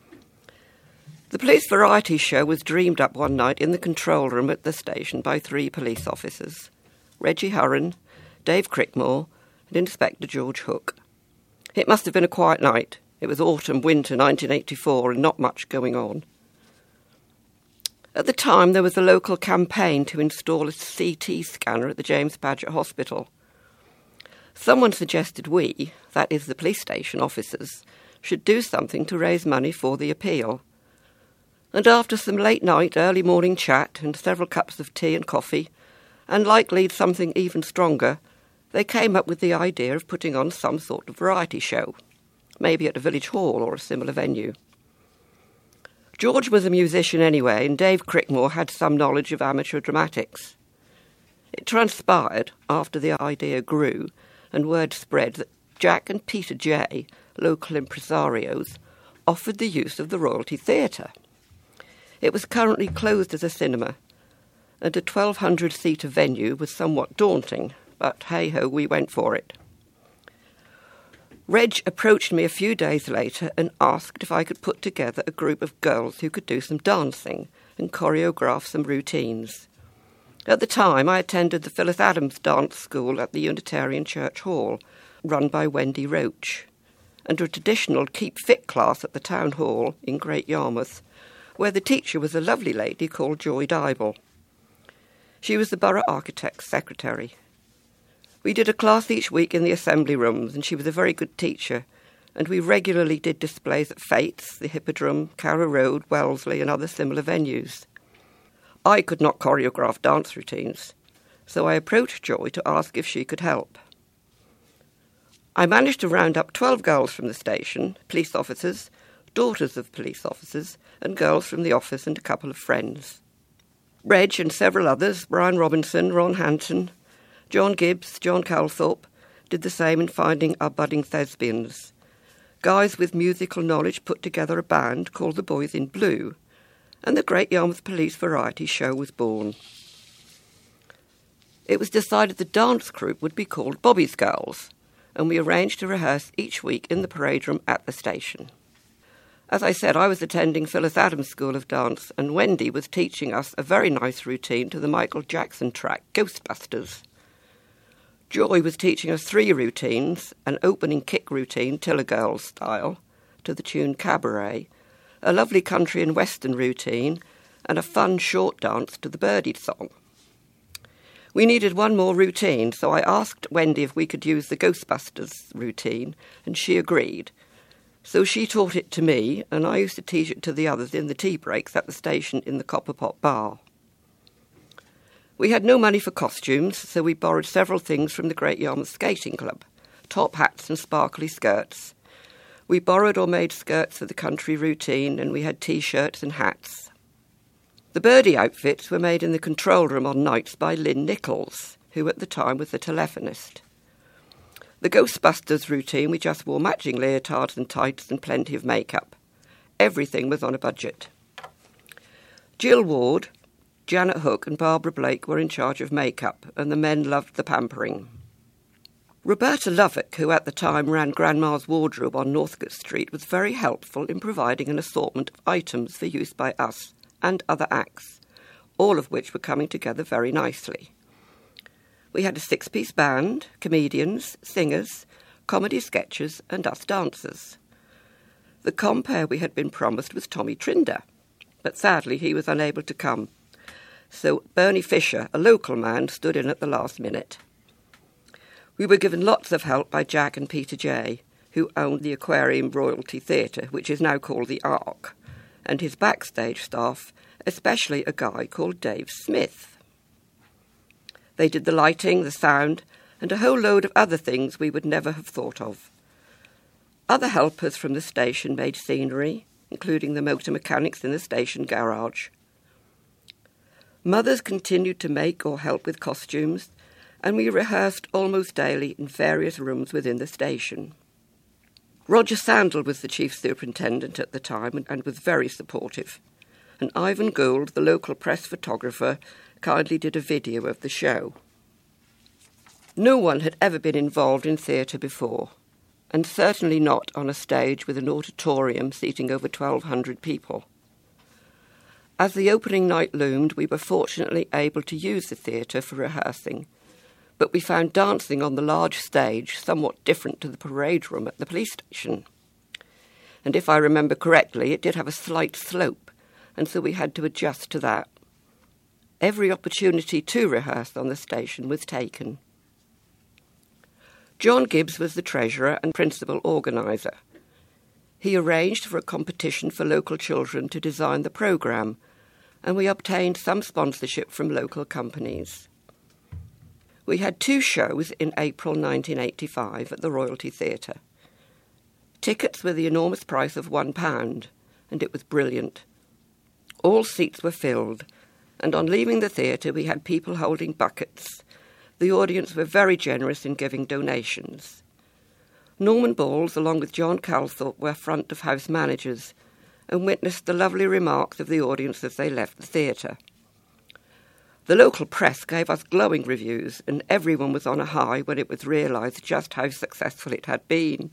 The police variety show was dreamed up one night in the control room at the station by three police officers, Reggie Hurren, Dave Crickmore, and Inspector George Hook. It must have been a quiet night. It was autumn-winter nineteen eighty-four and not much going on. At the time, there was a local campaign to install a C T scanner at the James Paget Hospital. Someone suggested we, that is the police station officers, should do something to raise money for the appeal. And after some late-night, early-morning chat and several cups of tea and coffee, and likely something even stronger, they came up with the idea of putting on some sort of variety show, maybe at a village hall or a similar venue. George was a musician anyway, and Dave Crickmore had some knowledge of amateur dramatics. It transpired, after the idea grew, and word spread that Jack and Peter Jay, local impresarios, offered the use of the Royalty Theatre. It was currently closed as a cinema, and a twelve hundred seater venue was somewhat daunting, but hey-ho, we went for it. Reg approached me a few days later and asked if I could put together a group of girls who could do some dancing and choreograph some routines. At the time, I attended the Phyllis Adams Dance School at the Unitarian Church Hall, run by Wendy Roach, and a traditional Keep Fit class at the Town Hall in Great Yarmouth, where the teacher was a lovely lady called Joy Dybel. She was the Borough Architect's secretary. We did a class each week in the assembly rooms, and she was a very good teacher, and we regularly did displays at Fates, the Hippodrome, Carrow Road, Wellesley, and other similar venues. I could not choreograph dance routines, so I approached Joy to ask if she could help. I managed to round up twelve girls from the station, police officers, daughters of police officers, and girls from the office and a couple of friends. Reg and several others, Brian Robinson, Ron Hanton, John Gibbs, John Calthorpe, did the same in finding our budding thespians. Guys with musical knowledge put together a band called the Boys in Blue, and the Great Yarmouth Police Variety Show was born. It was decided the dance group would be called Bobby's Girls, and we arranged to rehearse each week in the parade room at the station. As I said, I was attending Phyllis Adams School of Dance, and Wendy was teaching us a very nice routine to the Michael Jackson track, Ghostbusters. Joy was teaching us three routines, an opening kick routine, Tiller Girls style, to the tune Cabaret, a lovely country and western routine, and a fun short dance to the Birdie song. We needed one more routine, so I asked Wendy if we could use the Ghostbusters routine, and she agreed. So she taught it to me, and I used to teach it to the others in the tea breaks at the station in the Copper Pot Bar. We had no money for costumes, so we borrowed several things from the Great Yarmouth Skating Club, top hats and sparkly skirts. We borrowed or made skirts for the country routine, and we had T-shirts and hats. The Birdie outfits were made in the control room on nights by Lynn Nichols, who at the time was the telephonist. The Ghostbusters routine, we just wore matching leotards and tights and plenty of makeup. Everything was on a budget. Jill Ward, Janet Hook and Barbara Blake were in charge of makeup, and the men loved the pampering. Roberta Lovick, who at the time ran Grandma's Wardrobe on Northcote Street, was very helpful in providing an assortment of items for use by us and other acts, all of which were coming together very nicely. We had a six-piece band, comedians, singers, comedy sketches and us dancers. The compere we had been promised was Tommy Trinder, but sadly he was unable to come. So Bernie Fisher, a local man, stood in at the last minute. We were given lots of help by Jack and Peter Jay, who owned the Aquarium Royalty Theatre, which is now called the Ark, and his backstage staff, especially a guy called Dave Smith. They did the lighting, the sound, and a whole load of other things we would never have thought of. Other helpers from the station made scenery, including the motor mechanics in the station garage. Mothers continued to make or help with costumes, and we rehearsed almost daily in various rooms within the station. Roger Sandel was the chief superintendent at the time and was very supportive, and Ivan Gould, the local press photographer, kindly did a video of the show. No one had ever been involved in theatre before, and certainly not on a stage with an auditorium seating over twelve hundred people. As the opening night loomed, we were fortunately able to use the theatre for rehearsing, but we found dancing on the large stage somewhat different to the parade room at the police station. And if I remember correctly, it did have a slight slope, and so we had to adjust to that. Every opportunity to rehearse on the station was taken. John Gibbs was the treasurer and principal organiser. He arranged for a competition for local children to design the programme, and we obtained some sponsorship from local companies. We had two shows in April nineteen eighty-five at the Royalty Theatre. Tickets were the enormous price of one pound, and it was brilliant. All seats were filled, and on leaving the theatre we had people holding buckets. The audience were very generous in giving donations. Norman Balls, along with John Calthorpe, were front of house managers and witnessed the lovely remarks of the audience as they left the theatre. The local press gave us glowing reviews, and everyone was on a high when it was realised just how successful it had been.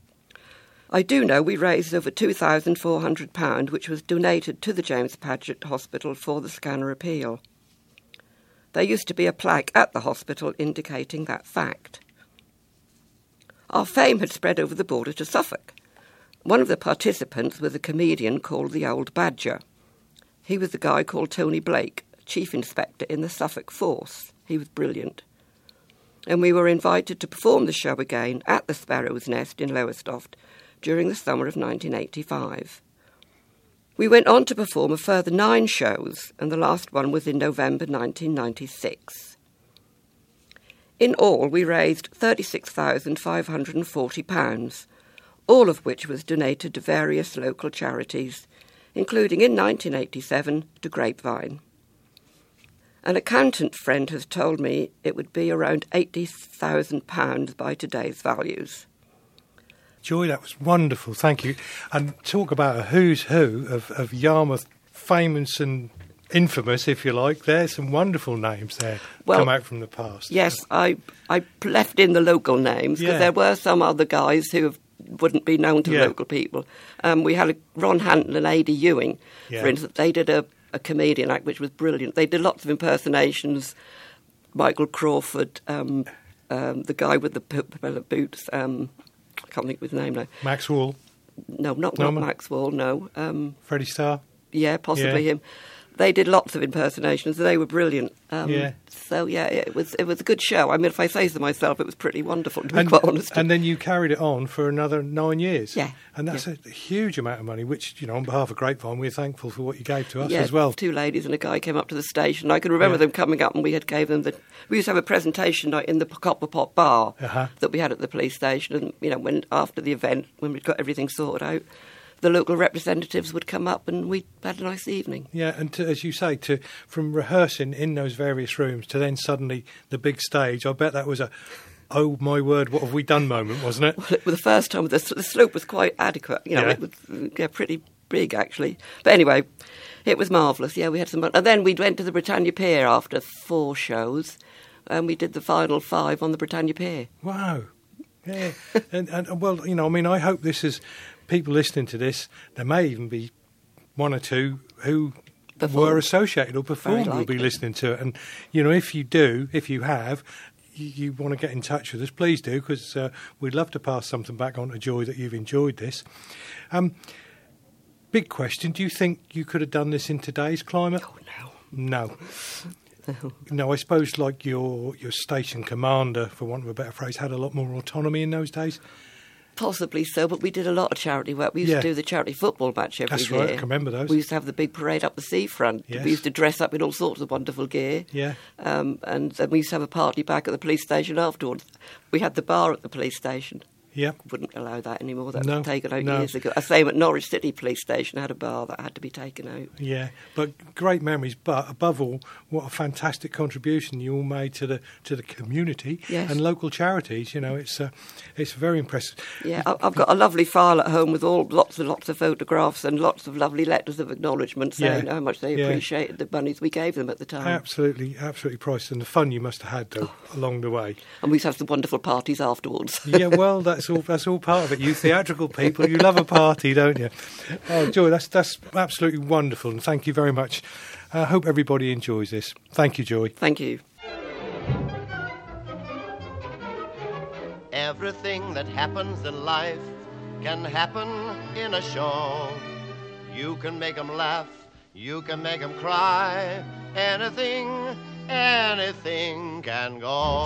I do know we raised over two thousand four hundred pounds, which was donated to the James Paget Hospital for the Scanner Appeal. There used to be a plaque at the hospital indicating that fact. Our fame had spread over the border to Suffolk. One of the participants was a comedian called the Old Badger. He was a guy called Tony Blake, Chief Inspector in the Suffolk Force. He was brilliant. And we were invited to perform the show again at the Sparrow's Nest in Lowestoft during the summer of nineteen eighty-five. We went on to perform a further nine shows, and the last one was in November nineteen ninety-six. In all, we raised thirty-six thousand five hundred forty pounds, all of which was donated to various local charities, including in nineteen eighty-seven to Grapevine. An accountant friend has told me it would be around eighty thousand pounds by today's values. Joy, that was wonderful, thank you. And talk about a who's who of, of Yarmouth, famous and infamous, if you like. There's some wonderful names there well, come out from the past. Yes, I I left in the local names because yeah. there were some other guys who have wouldn't be known to Yeah. local people. Um, we had a, Ron Hanton and Ada Ewing, Yeah. for instance. They did a, a comedian act which was brilliant. They did lots of impersonations. Michael Crawford, um, um, the guy with the p- propeller boots. Um, I can't think of his name now. Max Wall, No, not, No, not ma- Maxwell. No. Um, Freddie Starr. yeah, possibly Yeah. him. They did lots of impersonations. They were brilliant. Um, Yeah. So yeah, it was it was a good show. I mean, if I say so myself, it was pretty wonderful. To be And, quite honest. and then you carried it on for another nine years. Yeah, And that's yeah. a huge amount of money, which, you know, on behalf of Grapevine, we're thankful for what you gave to us yeah, as well. two ladies and a guy came up to the station. I can remember Yeah. them coming up, and we had gave them the. We used to have a presentation night in the Copper Pot bar Uh-huh. that we had at the police station, and you know, when after the event, when we'd got everything sorted out, the local representatives would come up, and we had a nice evening. Yeah, and to, as you say, to from rehearsing in those various rooms to then suddenly the big stage, I bet that was a, oh my word, what have we done moment, wasn't it? Well, it was the first time the, the slope was quite adequate. You know, Yeah. it was yeah, pretty big actually. But anyway, it was marvellous. Yeah, we had some fun. And then we went to the Britannia Pier after four shows, and we did the final five on the Britannia Pier. Wow. Yeah. and, and, well, you know, I mean, I hope this is people listening to this, there may even be one or two who Performed. were associated or performed will be likely. listening to it. And, you know, if you do, if you have, you, you want to get in touch with us, please do, because uh, we'd love to pass something back on to Joy that you've enjoyed this. Um, big question, do you think you could have done this in today's climate? Oh no. No. No, I suppose like your your station commander, for want of a better phrase, had a lot more autonomy in those days. Possibly so, but we did a lot of charity work. We used Yeah. to do the charity football match every That's year. right, I can remember those. We used to have the big parade up the seafront. Yes. We used to dress up in all sorts of wonderful gear. Yeah. Um, and then we used to have a party back at the police station afterwards. We had the bar at the police station. Yeah. Wouldn't allow that anymore. That No, was taken out no. years ago. The same at Norwich City Police Station had a bar that had to be taken out. Yeah, but great memories. But above all, what a fantastic contribution you all made to the to the community Yes. and local charities. You know, it's uh, it's very impressive. Yeah, I- I've got a lovely file at home with all lots and lots of photographs and lots of lovely letters of acknowledgement saying Yeah, how much they yeah. appreciated the monies we gave them at the time. Absolutely, absolutely priceless, and the fun you must have had though along the way. And we used to have some wonderful parties afterwards. Yeah, well, that's all. That's all part of it. You theatrical people, you love a party, don't you? Oh, Joy, that's that's absolutely wonderful, and thank you very much. I hope everybody enjoys this. Thank you, Joy. Thank you. Everything that happens in life can happen in a show. You can make 'em laugh, you can make 'em cry. Anything, anything can go.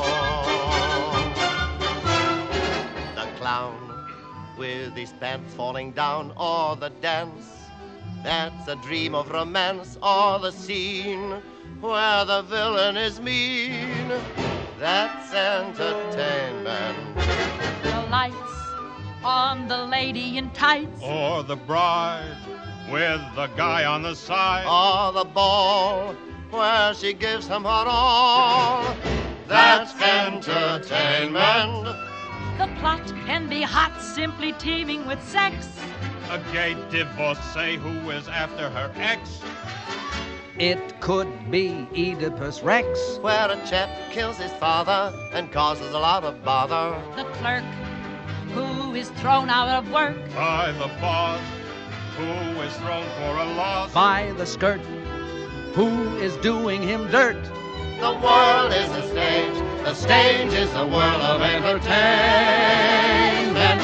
The clown with his pants falling down, or the dance that's a dream of romance, or the scene where the villain is mean. That's entertainment. The lights on the lady in tights. Or the bride with the guy on the side. Or the ball where she gives him her all. That's entertainment. The plot can be hot, simply teeming with sex. A gay divorcee who is after her ex. It could be Oedipus Rex. Where a chap kills his father and causes a lot of bother. The clerk who is thrown out of work. By the boss who is thrown for a loss. By the skirt who is doing him dirt. The world is a stage, the stage is a world of entertainment.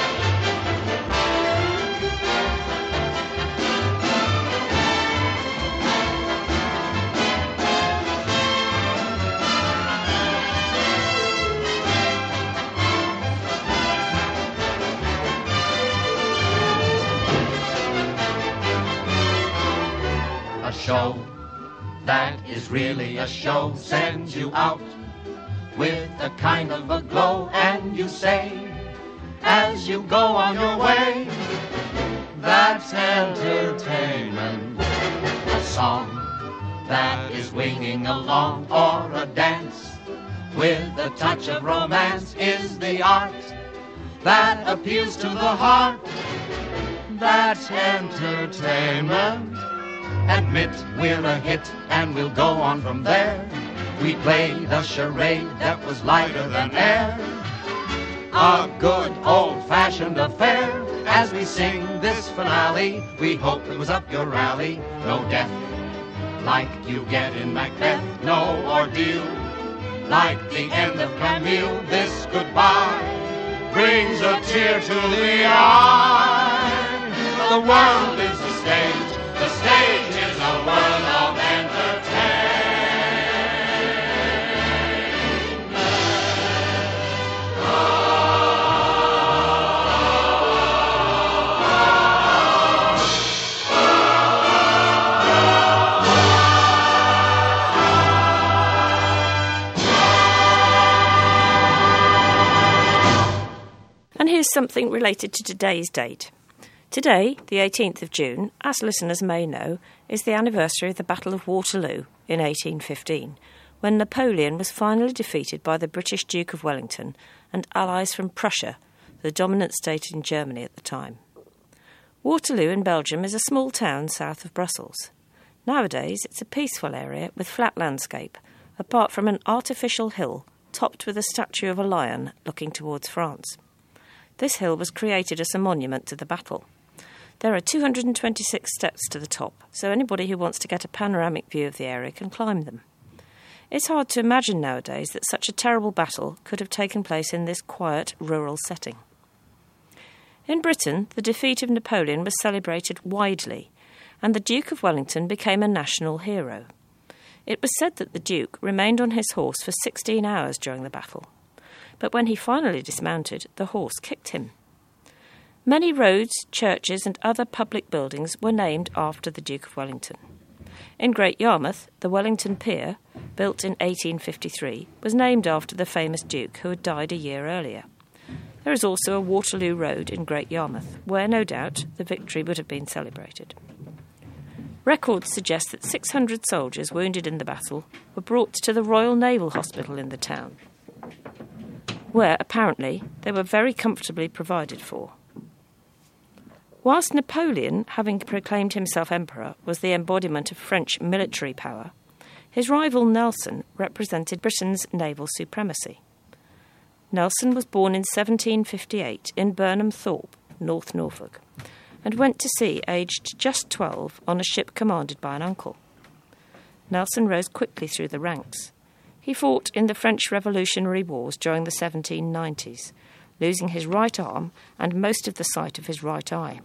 A show that is really a show sends you out with a kind of a glow, and you say, as you go on your way, that's entertainment. A song that is winging along, or a dance with a touch of romance, is the art that appeals to the heart. That's entertainment. Admit we're a hit, and we'll go on from there. We played a charade that was lighter than air. a good old-fashioned affair. As we sing this finale, we hope it was up your rally. No death like you get in Macbeth, no ordeal like the end of Camille. This goodbye brings a tear to the eye. The world is the stage, the stage is a world of entertainment. And here's something related to today's date. Today, the eighteenth of June, as listeners may know, is the anniversary of the Battle of Waterloo in eighteen fifteen, when Napoleon was finally defeated by the British Duke of Wellington and allies from Prussia, the dominant state in Germany at the time. Waterloo in Belgium is a small town south of Brussels. Nowadays, it's a peaceful area with flat landscape, apart from an artificial hill topped with a statue of a lion looking towards France. This hill was created as a monument to the battle. There are two hundred twenty-six steps to the top, so anybody who wants to get a panoramic view of the area can climb them. It's hard to imagine nowadays that such a terrible battle could have taken place in this quiet, rural setting. In Britain, the defeat of Napoleon was celebrated widely, and the Duke of Wellington became a national hero. It was said that the Duke remained on his horse for sixteen hours during the battle. But when he finally dismounted, the horse kicked him. Many roads, churches and other public buildings were named after the Duke of Wellington. In Great Yarmouth, the Wellington Pier, built in eighteen fifty-three, was named after the famous Duke who had died a year earlier. There is also a Waterloo Road in Great Yarmouth, where, no doubt, the victory would have been celebrated. Records suggest that six hundred soldiers wounded in the battle were brought to the Royal Naval Hospital in the town, where, apparently, they were very comfortably provided for. Whilst Napoleon, having proclaimed himself emperor, was the embodiment of French military power, his rival Nelson represented Britain's naval supremacy. Nelson was born in seventeen fifty-eight in Burnham Thorpe, North Norfolk, and went to sea aged just twelve on a ship commanded by an uncle. Nelson rose quickly through the ranks. He fought in the French Revolutionary Wars during the seventeen nineties, losing his right arm and most of the sight of his right eye.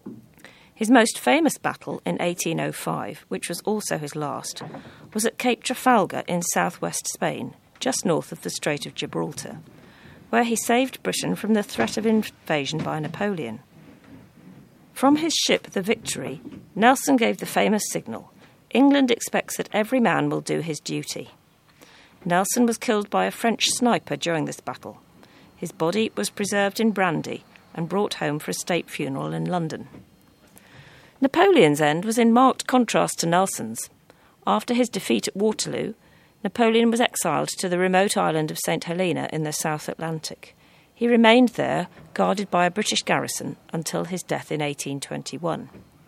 His most famous battle in eighteen oh five, which was also his last, was at Cape Trafalgar in southwest Spain, just north of the Strait of Gibraltar, where he saved Britain from the threat of invasion by Napoleon. From his ship, the Victory, Nelson gave the famous signal, "England expects that every man will do his duty." Nelson was killed by a French sniper during this battle. His body was preserved in brandy and brought home for a state funeral in London. Napoleon's end was in marked contrast to Nelson's. After his defeat at Waterloo, Napoleon was exiled to the remote island of Saint Helena in the South Atlantic. He remained there, guarded by a British garrison, until his death in eighteen twenty-one.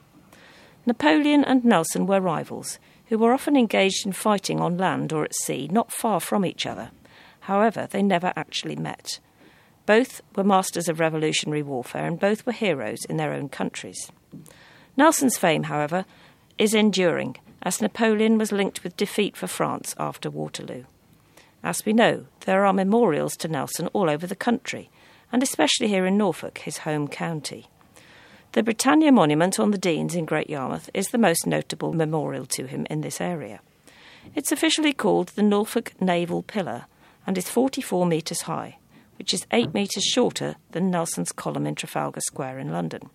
Napoleon and Nelson were rivals, who were often engaged in fighting on land or at sea, not far from each other. However, they never actually met. Both were masters of revolutionary warfare, and both were heroes in their own countries. Nelson's fame, however, is enduring, as Napoleon was linked with defeat for France after Waterloo. As we know, there are memorials to Nelson all over the country, and especially here in Norfolk, his home county. The Britannia Monument on the Denes in Great Yarmouth is the most notable memorial to him in this area. It's officially called the Norfolk Naval Pillar and is forty-four metres high, which is eight metres shorter than Nelson's column in Trafalgar Square in London.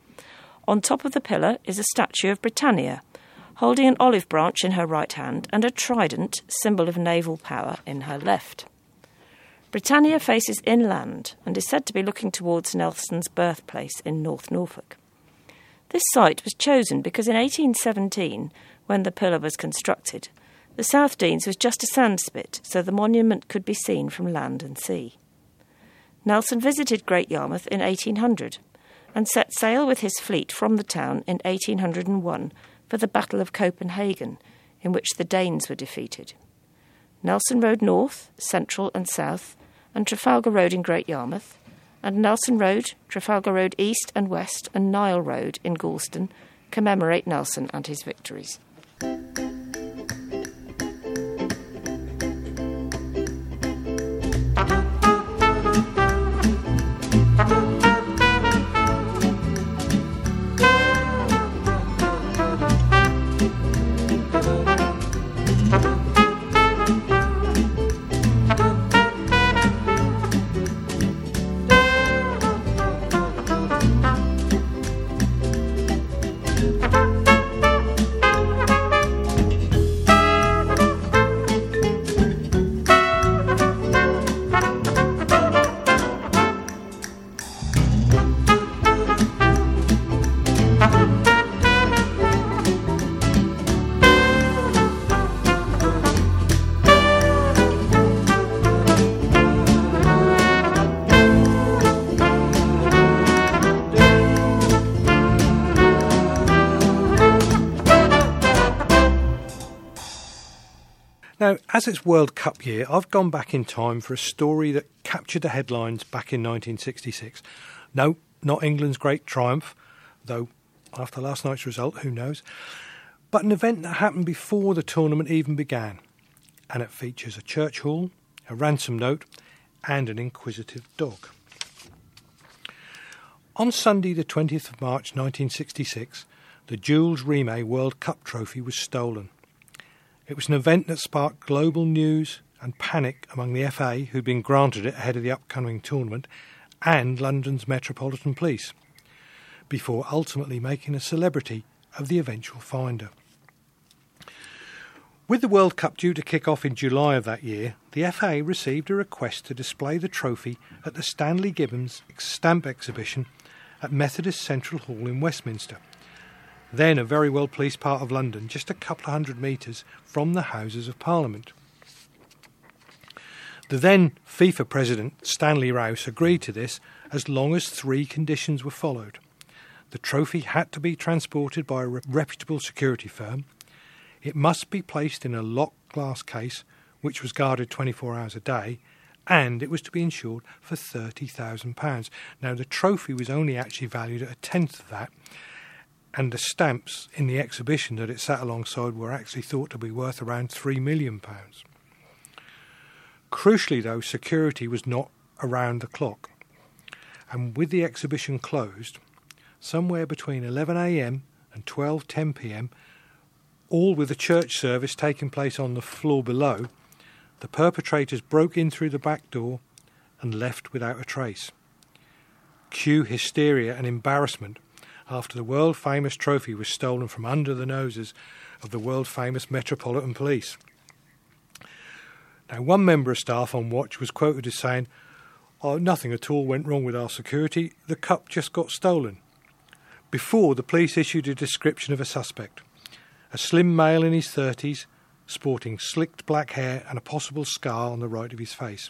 On top of the pillar is a statue of Britannia, holding an olive branch in her right hand and a trident, symbol of naval power, in her left. Britannia faces inland and is said to be looking towards Nelson's birthplace in North Norfolk. This site was chosen because in eighteen seventeen, when the pillar was constructed, the South Denes was just a sandspit, so the monument could be seen from land and sea. Nelson visited Great Yarmouth in eighteen hundred and set sail with his fleet from the town in eighteen oh one for the Battle of Copenhagen, in which the Danes were defeated. Nelson rode north, central and south, and Trafalgar Road in Great Yarmouth, and Nelson Road, Trafalgar Road East and West, and Nile Road in Galston commemorate Nelson and his victories. Now, as it's World Cup year, I've gone back in time for a story that captured the headlines back in nineteen sixty-six. No, not England's great triumph, though after last night's result, who knows, but an event that happened before the tournament even began, and it features a church hall, a ransom note, and an inquisitive dog. On Sunday the twentieth of March nineteen sixty-six, the Jules Rimet World Cup trophy was stolen. It was an event that sparked global news and panic among the F A, who'd been granted it ahead of the upcoming tournament, and London's Metropolitan Police, before ultimately making a celebrity of the eventual finder. With the World Cup due to kick off in July of that year, the F A received a request to display the trophy at the Stanley Gibbons stamp exhibition at Methodist Central Hall in Westminster, then a very well-policed part of London, just a couple of hundred metres from the Houses of Parliament. The then FIFA president, Stanley Rouse, agreed to this as long as three conditions were followed. The trophy had to be transported by a reputable security firm. It must be placed in a locked glass case, which was guarded twenty-four hours a day, and it was to be insured for thirty thousand pounds. Now, the trophy was only actually valued at a tenth of that, and the stamps in the exhibition that it sat alongside were actually thought to be worth around three million pounds. Crucially, though, security was not around the clock, and with the exhibition closed, somewhere between eleven a m and twelve ten p m, all with the church service taking place on the floor below, the perpetrators broke in through the back door and left without a trace. Cue hysteria and embarrassment after the world-famous trophy was stolen from under the noses of the world-famous Metropolitan Police. Now, one member of staff on watch was quoted as saying, "Oh, nothing at all went wrong with our security, the cup just got stolen," before the police issued a description of a suspect, a slim male in his thirties, sporting slicked black hair and a possible scar on the right of his face.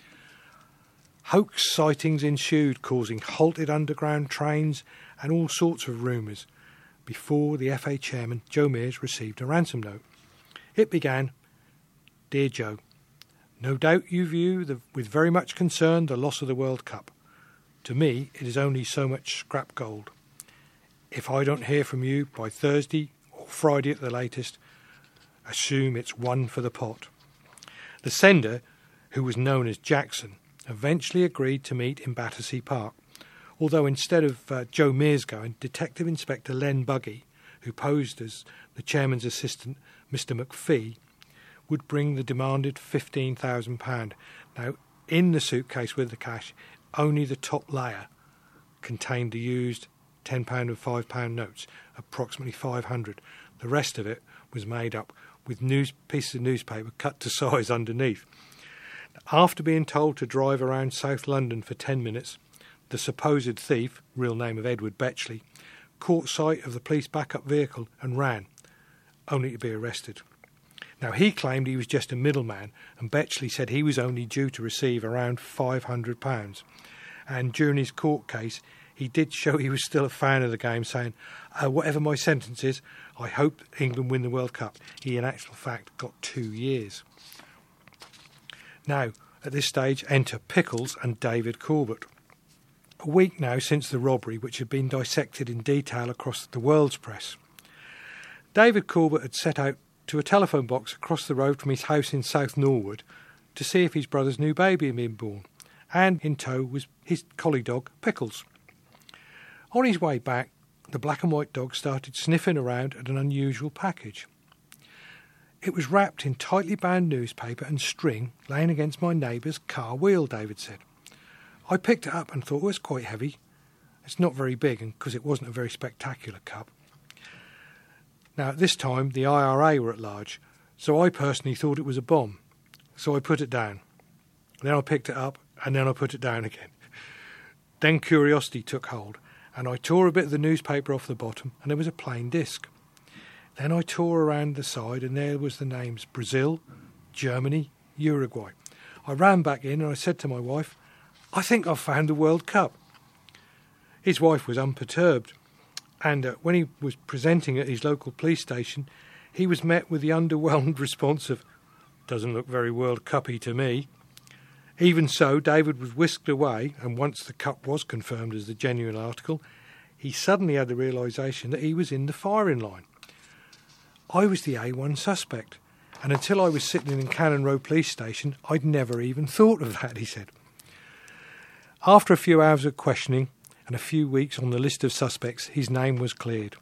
Hoax sightings ensued, causing halted underground trains and all sorts of rumours, before the F A chairman, Joe Mears, received a ransom note. It began, "Dear Joe, no doubt you view the, with very much concern the loss of the World Cup. To me, it is only so much scrap gold. If I don't hear from you by Thursday or Friday at the latest, assume it's one for the pot." The sender, who was known as Jackson, eventually agreed to meet in Battersea Park, although instead of uh, Joe Mears going, Detective Inspector Len Buggy, who posed as the chairman's assistant, Mister McPhee, would bring the demanded fifteen thousand pounds. Now, in the suitcase with the cash, only the top layer contained the used ten pound and five pound notes, approximately five hundred. The rest of it was made up with news pieces of newspaper cut to size underneath. After being told to drive around South London for ten minutes, the supposed thief, real name of Edward Betchley, caught sight of the police backup vehicle and ran, only to be arrested. Now, he claimed he was just a middleman, and Betchley said he was only due to receive around five hundred pounds. And during his court case, he did show he was still a fan of the game, saying, uh, whatever my sentence is, I hope England win the World Cup. He, in actual fact, got two years. Now, at this stage, enter Pickles and David Corbett. a week now since the robbery, which had been dissected in detail across the world's press. David Corbett had set out to a telephone box across the road from his house in South Norwood to see if his brother's new baby had been born, and in tow was his collie dog, Pickles. On his way back, the black and white dog started sniffing around at an unusual package. It was wrapped in tightly bound newspaper and string laying against my neighbour's car wheel, David said. I picked it up and thought, well, it's quite heavy. It's not very big, and because it wasn't a very spectacular cup. Now, at this time, the I R A were at large, so I personally thought it was a bomb. So I put it down. Then I picked it up, and then I put it down again. Then curiosity took hold, and I tore a bit of the newspaper off the bottom, and there was a plain disc. Then I tore around the side, and there was the names Brazil, Germany, Uruguay. I ran back in, and I said to my wife, I think I've found the World Cup. His wife was unperturbed. And uh, when he was presenting at his local police station, he was met with the underwhelmed response of, doesn't look very World Cuppy to me. Even so, David was whisked away, and once the cup was confirmed as the genuine article, he suddenly had the realisation that he was in the firing line. I was the A one suspect, and until I was sitting in Cannon Row police station, I'd never even thought of that, he said. After a few hours of questioning, and a few weeks on the list of suspects, his name was cleared.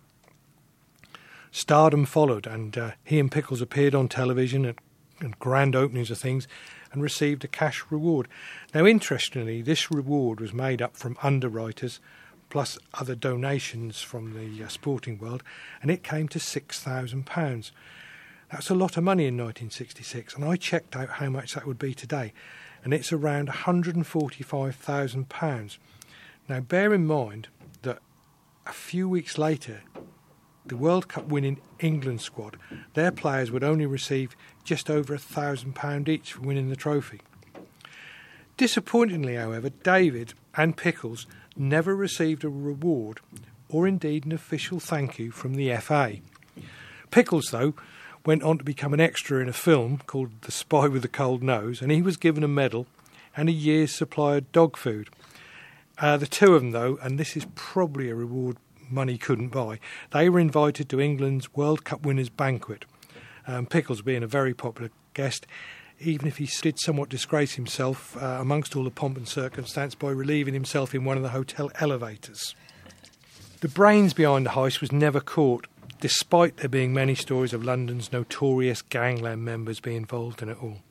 Stardom followed, and uh, he and Pickles appeared on television at, at grand openings of things and received a cash reward. Now, interestingly, this reward was made up from underwriters plus other donations from the uh, sporting world, and it came to six thousand pounds. That's a lot of money in nineteen sixty-six, and I checked out how much that would be today, and it's around one hundred forty-five thousand pounds. Now, bear in mind that a few weeks later, the World Cup winning England squad, their players would only receive just over one thousand pounds each for winning the trophy. Disappointingly, however, David and Pickles never received a reward or indeed an official thank you from the F A. Pickles, though, went on to become an extra in a film called The Spy with the Cold Nose, and he was given a medal and a year's supply of dog food. Uh, the two of them, though, and this is probably a reward money couldn't buy, they were invited to England's World Cup winners' banquet. Um, Pickles being a very popular guest, even if he did somewhat disgrace himself uh, amongst all the pomp and circumstance by relieving himself in one of the hotel elevators. The brains behind the heist was never caught, despite there being many stories of London's notorious gangland members being involved in it all.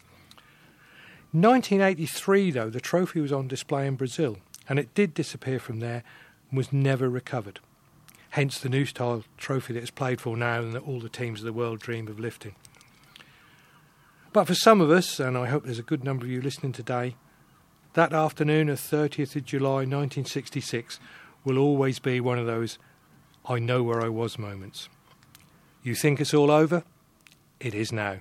In nineteen eighty-three, though, the trophy was on display in Brazil, and it did disappear from there and was never recovered. Hence the new-style trophy that it's played for now and that all the teams of the world dream of lifting. But for some of us, and I hope there's a good number of you listening today, that afternoon of thirtieth of July nineteen sixty-six will always be one of those I know where I was moments. You think it's all over? It is now.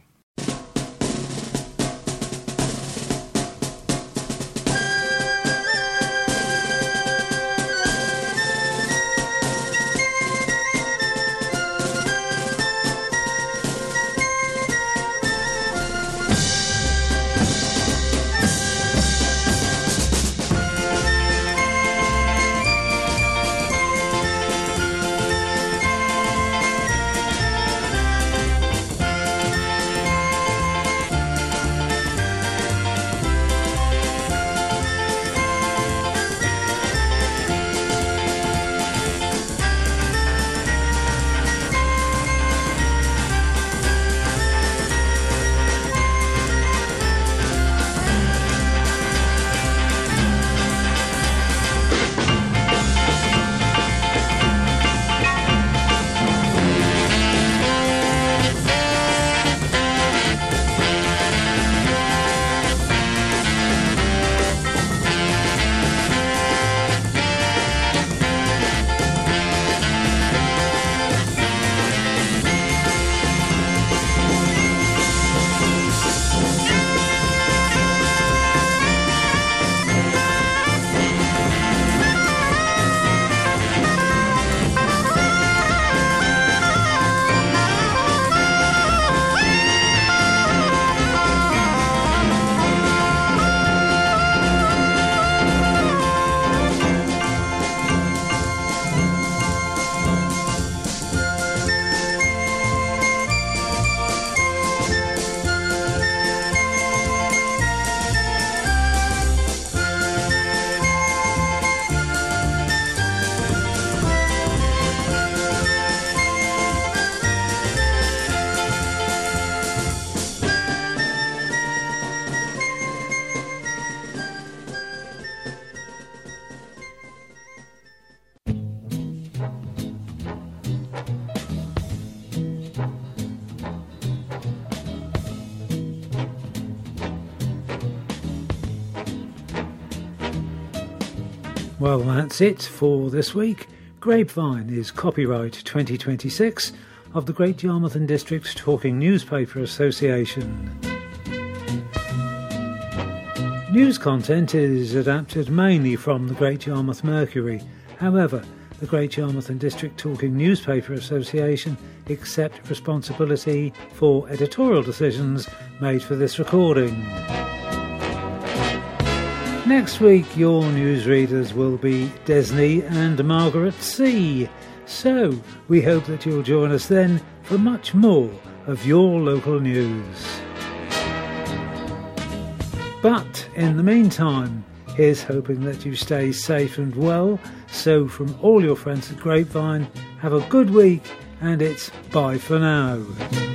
Well, that's it for this week. Grapevine is copyright twenty twenty-six of the Great Yarmouth and District Talking Newspaper Association. News content is adapted mainly from the Great Yarmouth Mercury. However, the Great Yarmouth and District Talking Newspaper Association accept responsibility for editorial decisions made for this recording. Next week, your newsreaders will be Desney and Margaret C. So, we hope that you'll join us then for much more of your local news. But, in the meantime, here's hoping that you stay safe and well. So, from all your friends at Grapevine, have a good week, and it's bye for now.